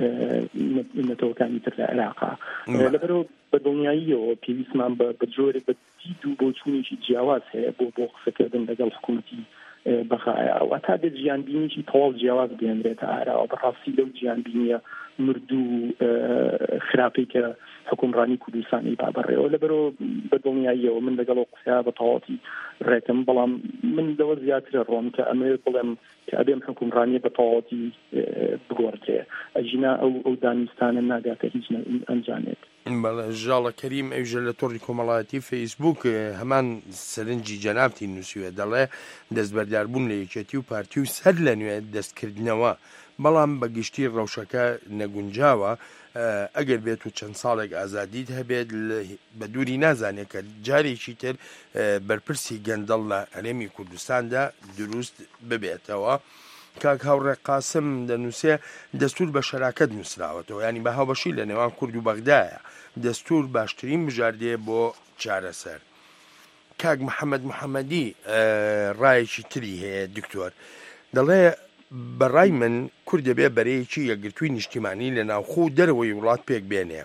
نەتەوەکانی تر لە عێراقا لەبەرەوە بە دڵنیاییەوە پێویستمان بە جۆرێک بە دید و بۆچوونێکی جیاواز هەیە بۆ قسەکردن لەگەڵ حکوومەتی بەخایە و تا بێت ژیانبینیی تەواو جیاواز بێنرێتە ئاراوە بەڕاستی لەو ژیانبینیە مردوو خراپەی کە حکومڕانی کوردستانی بابڕێەوە لەبەرەوە بە دڵنیاییەوە من لەگەڵ قسەیا بە تەواوەتی ڕێکم بەڵام من لەوە زیاترە ڕۆم کە ئەمە بڵێم کە ئەبێم حکومڕانیە بە تەواوەتی بگۆڕێ ئەژینا ئەو دانیستانە ناگاتە هیچ ئەنجامێت بەڵێ ژاڵە کەریم ئەوژە لە تۆڕی کۆمەڵایەتی فەیسبوک هەمان سەرنجی جەنابتی نووسیوە دەڵێ دەستبەرداربوون لە یەکێتی و پارتی و سەر لە نوێ دەستکردنەوە بەڵام بە گشتی ڕەوشەکە نەگونجاوە ئەگەر بێت و چەند ساڵێک ئازادیت هەبێت بە دووری نازانێت کە جارێکی تر بەرپرسی گەندەڵ لە هەرێمی کوردستاندا دروست ببێتەوە کاک هاوڕێ قاسم دەنووسێ دەستور بە شەراکەت نووسراوەتەوە ینی بە هاوبەشی لە نێوان کورد و بەغدایە دەستور باشترین بژاردەیە بۆ چارەسەر کاک محەممەد محەممەدی ڕایەکی تری هەیە دکتۆر دەڵێ بەڕای من کورد دەبێ بەرەیەکی یەکگرتووی نیشتیمانی لە ناوخۆ و دەرەوەی وڵات پێک بێنێ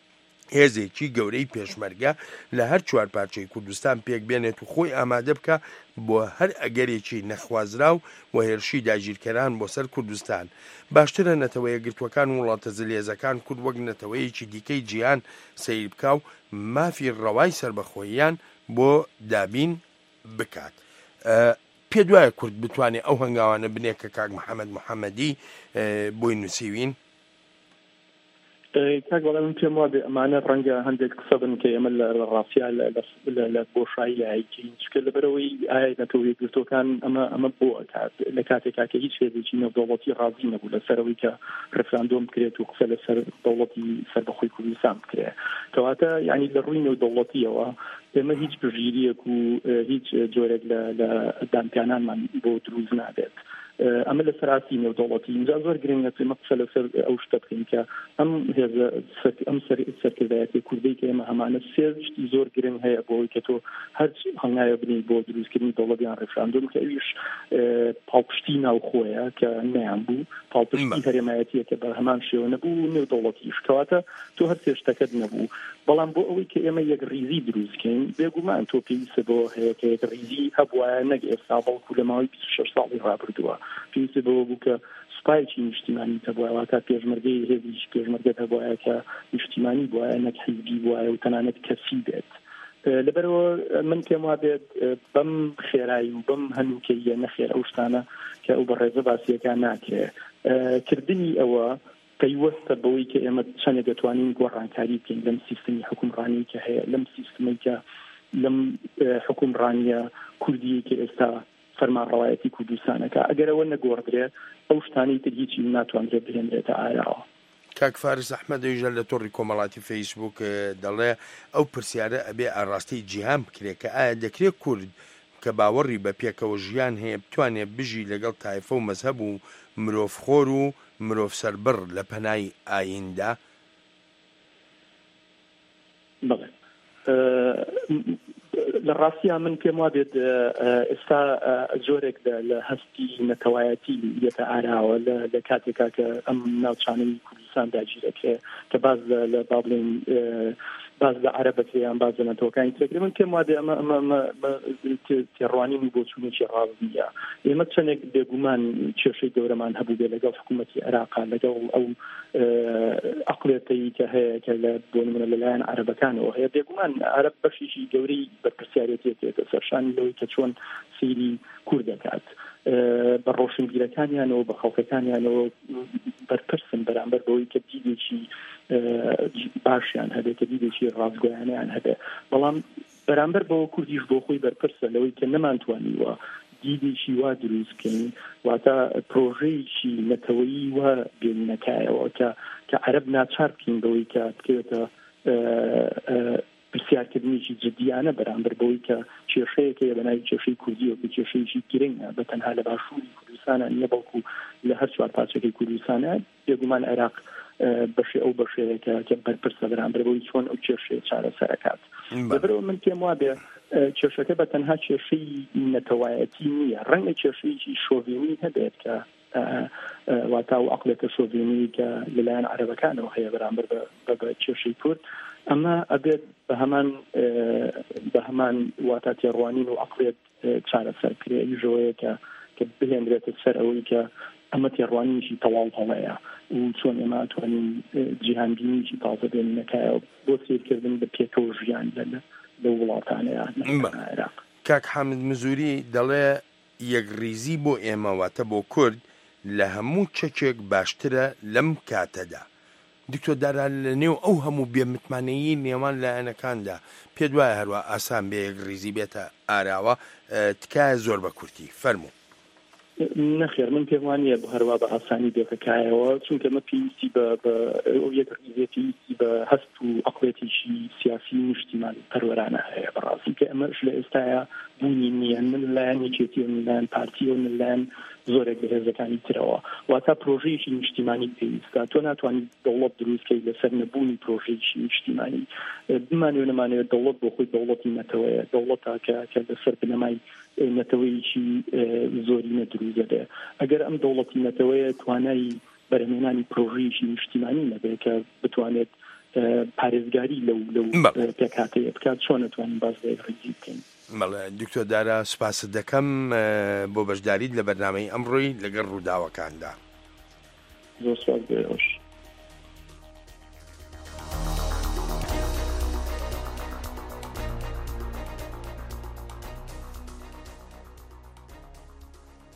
هێزێکی گەورەی پێشمەرگە لە هەر چوار پارچەی کوردستان پێک بێنێت و خۆی ئامادە بکە بۆ هەر ئەگەرێکی نەخوازراو و هێرشی داگیرکەران بۆ سەر کوردستان باشترە نەتەوە یەکگرتوەکان وڵاتە زلێزەکان کورد وەک نەتەوەیەکی دیکەی جیهان سەیر بکە و مافی ڕەوای سربەخۆییان بۆ دابین بکات پێ دوایە کورد بتوانێت ئەو هەنگاوانە بنێ کە کاک محەممەد محەممەدی بۆی نووسیوین کاگوڵە من پێم وابێ ئەمانە ڕەنگە هەندێک قسە بن کە ئێمە لە ڕاستیا لە بۆشایی هایکین چکە لەبەرەوەی ئایا نەتەوەی گرتوەکان ئەمە بۆ ئەکات لە کاتێکا کە هیچ هێزێکی نێودەوڵەتی ڕازی نەبوو لەسەرەوەی کە ڕفراندۆم بکرێت و قسە لەسەر دەوڵەتی سەربەخۆی کوردستان بکرێت کەواتە یعنی لە ڕووی نێودەوڵەتیەوە ئێمە هیچ پژگیریەک و هیچ جۆرێک لە دامپیانانمان بۆ دروست نابێت ئەمە لە سەراسی نێودەوڵەتی اینجا زۆر گرنگە ئێمە قسە لەسەر ئەو شتە بکەین کە ئەم سەرکردایەتی کوردی کە ئێمە هەمانە سێشتی زۆر گرنگ هەیە بۆی کە تۆ هەر هەنگایە بنین بۆ دروستکردنی دەوڵەتیان ڕێفراندۆم کە ئەویش پاڵپشتی ناوخۆیە کە نەیان بوو پاڵپشتی هەرێمایەتیە کە بە هەمان شێوە نەبوو نێودەوڵەتیش کەواتە تۆ هەر سێشتەکەت نەبوو بەڵام بۆ ئەوەی کە ئێمە یەک ریزی دروستکەین بێگومان تۆ پێویستە بۆ هەیە کە یەک ریزی هەبووە نەک ئێستا بەڵکو لە ماوەی 26 ساڵی ڕابردووە پێویستە بەوە بوو کە سوپایەکی نیشتیمانی هەبووە تا پێشمەرگەی هێزیش پێشمەرگەت هەبووە کە نیشتیمانی بووە نەک حیزبی بووە و تەنانەت کەسی بێت لەبەرەوە من پێم وابێت بەم خێرایی و بەم هەنووکەیە نەخێر ئەو شتانە کە ئەو بەڕێزە باسیەکان ناکرێ کردنی ئەوە پەیوەستە بەوەی کە ئێمە چەندێک دەتوانین گۆڕانکاری بکەین لەم سیستمی حکومڕانی کە هەیە لەم سیستمی کە لەم حکومڕانیە کوردی کە ئێستا فەرمانڕەوایەتی کوردستانەکە ئەگەرەوە نەگۆڕدرێت ئەو شتانی تر هیچی ناتوانرێت بهێنرێتە ئاراوە کاک فارس ئەحمەد دەیژە لە تۆڕی کۆمەڵاتی فەیسبوک دەڵێ ئەو پرسیارە ئەبێ ئاڕاستی جیهان بکرێت کە ئایا دەکرێت کورد کە باوەڕی بە پێکەوە ژیان هەیە بتوانێت بژی لەگەڵ تایفە و مەزهەب و مرۆڤخۆر و مرۆڤ سەربڕ لە پەنای ئایندا؟ بەڵێ لە ڕاستیان من پێم وابێت ئێستا جۆرێک لە هەستی نەتەوایەتی یەتە ئاراوە لە کاتێکا کە ئەم ناوچانەی کوردستان داگیرەکێ کە باز لە بابلین باز لە عەرەبەکەیان باز لە نەتەوەکانی ترەکرێ من پێم وابێ ئەمە تێڕوانینی بۆ چوونێکی ڕاستیە ئێمە چەندێک بێگومان کێشەی گەورەمان هەبوو بێ لەگەڵ حکوومەتی عێراقا لەگەڵ ئەو عەقڵێتەی کە هەیە کە بۆ نمونە لەلایەن عەرەبەکانەوە هەیە بێگومان عەرەب بەشێکی گەورەی بەرپرسیارەتێتێتە سەرشانی لەوەی کە چۆن سەیری کورد دەکات بە ڕۆشنبیرەکانیانەوە بە خەڵکەکانیانەوە بەرپرسن بەرامبەر بەوەی کە دیدێکی باشیان هەبێت کە دیدێکی ڕازگۆیانیان هەبێت بەڵام بەرامبەر بەوە کوردیش بۆ خۆی بەرپرسە لەوەی کە نەمانتوانیوە دیدێکی وا دروستکەین واتە پرۆژەیەکی نەتەوەیی وا بێنینەکایەوە کە عەرەب ناچار بکەین بەوەی کە بکەوێتە پرسیارکردنیشی جدیانە بەرامبەر بەوەی کە کێشەیەکەیە بەناوی کێشەی کوردیەوە کە کێشەیەکی گرنگە بە تەنها لە باشووری کوردستانە نییە بەڵکو لە هەر چوار پارچەکەی کوردستانە بێگومان عێراق بەشێ ئەو بەشەیەکە کە بەرپرسە بەرامبەر بەوەی چۆن ئەو کێشەیە چارەسەرەکات لەبەرەوە من پێم وابێ کێشەکە بە تەنها کێشەی نەتەوایەتی نییە ڕەنگە کێشەیەکی شۆڤینی هەبێت کە واتا و عەقڵێتە شۆڤینی کە لەلایەن عەرەبەکانەوە هەیە بەرامبەر بە کێشەی کورد ئەمە ئەبێت بە هەمان واتا تێڕوانین و عەقڵێت چارەسەرکرێ ژەوەیە کە بهێنرێتە سەر ئەوەی کە ئەمە تێڕوانینیشی تەواو هەڵەیە و چۆن ئێمە ئەتوانین جیهانبینیی تازە بێنینەکایە بۆ سیرکردن بە پێکەوە ژیان لە وڵاتانەیە عێراق. کاک حامد مزوری دەڵێ یەکریزی بۆ ئێمەواتە بۆ کورد لە هەموو چەکێک باشترە لەم کاتەدا. دکتۆر دارا لە نێو ئەو هەموو بێمتمانەیی نێوان لایەنەکاندا پێ دوایە هەروە ئاسان بێ یەکریزی بێتە ئاراوە تکایە زۆر بە کورتی فەرموو. نەخێر من پێم وانییە هەروە بە ئاسانی بێتەکایەوە چونکە مە پێویستی بە یەکریزێتی بە هەست و عەقڵێتیشی سیاسی نیشتیمانی پەروەرانە هەیە بەڕاستی کە ئەمەش لە ئێستاە بوونی نییە من لایەن یەکێتی و لایەن پارتی و لایەن زۆرێک لە هێزەکانی ترەوە واتە پرۆژەیەکی نیشتیمانی پێویستە تۆ ناتوانیت دەوڵەت دروستکەی لەسەر نەبوونی پرۆژەیەکی نیشتیمانی بمانوێ نەمانوێت دەوڵەت بۆ خۆی دەوڵەتی نەتەوەیە دەوڵەتە کە لەسەر بنەمای نەتەوەیەکی زۆری نەدروزە دێ ئەگەر ئەم دەوڵەتی نەتەوەیە توانایی بەرهێنانی پرۆژەیەکی نیشتیمانی نەبێت کە بتوانێت پارێزگاری لەو پێکاتەیە بکات چۆن نەتوانین باز لە یەکریزی بکەین. بەڵێ دکتۆر دارا سوپاست دەکەم بۆ بەشداریت لە بەرنامەی ئەمڕۆی لەگەڵ ڕووداوەکاندا. زۆر سپاس بێژ.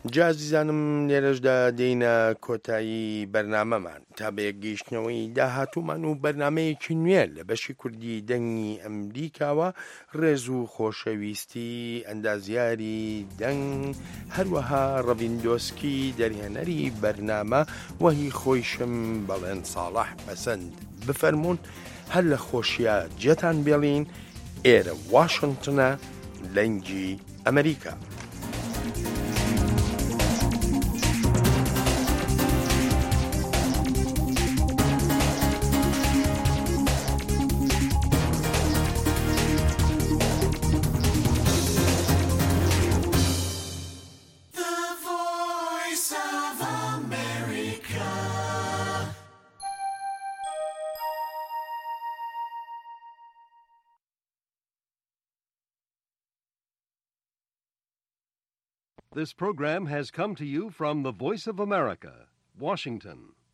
جازیزانم لێرەشدا دێینە کۆتایی بەرنامەمان تا بە یەکگەیشتنەوەی داهاتوومان و بەرنمەیەکی نوێ لە بەشی کوردی دەنگی ئەمریکاوە ڕێز و خۆشەویستی ئەندازیاری دەنگ هەروەها ڕەڤیندۆسکی دەرهێنەری بەرنامە وەهی خۆیشم بەڵێن ساڵح پەسەند بفەرمونون هەر لە خۆشیە جێتان بێڵین ئێرە واشنگتنە لەنگی ئەمریکا. This program has come to you from the Voice of America, Washington.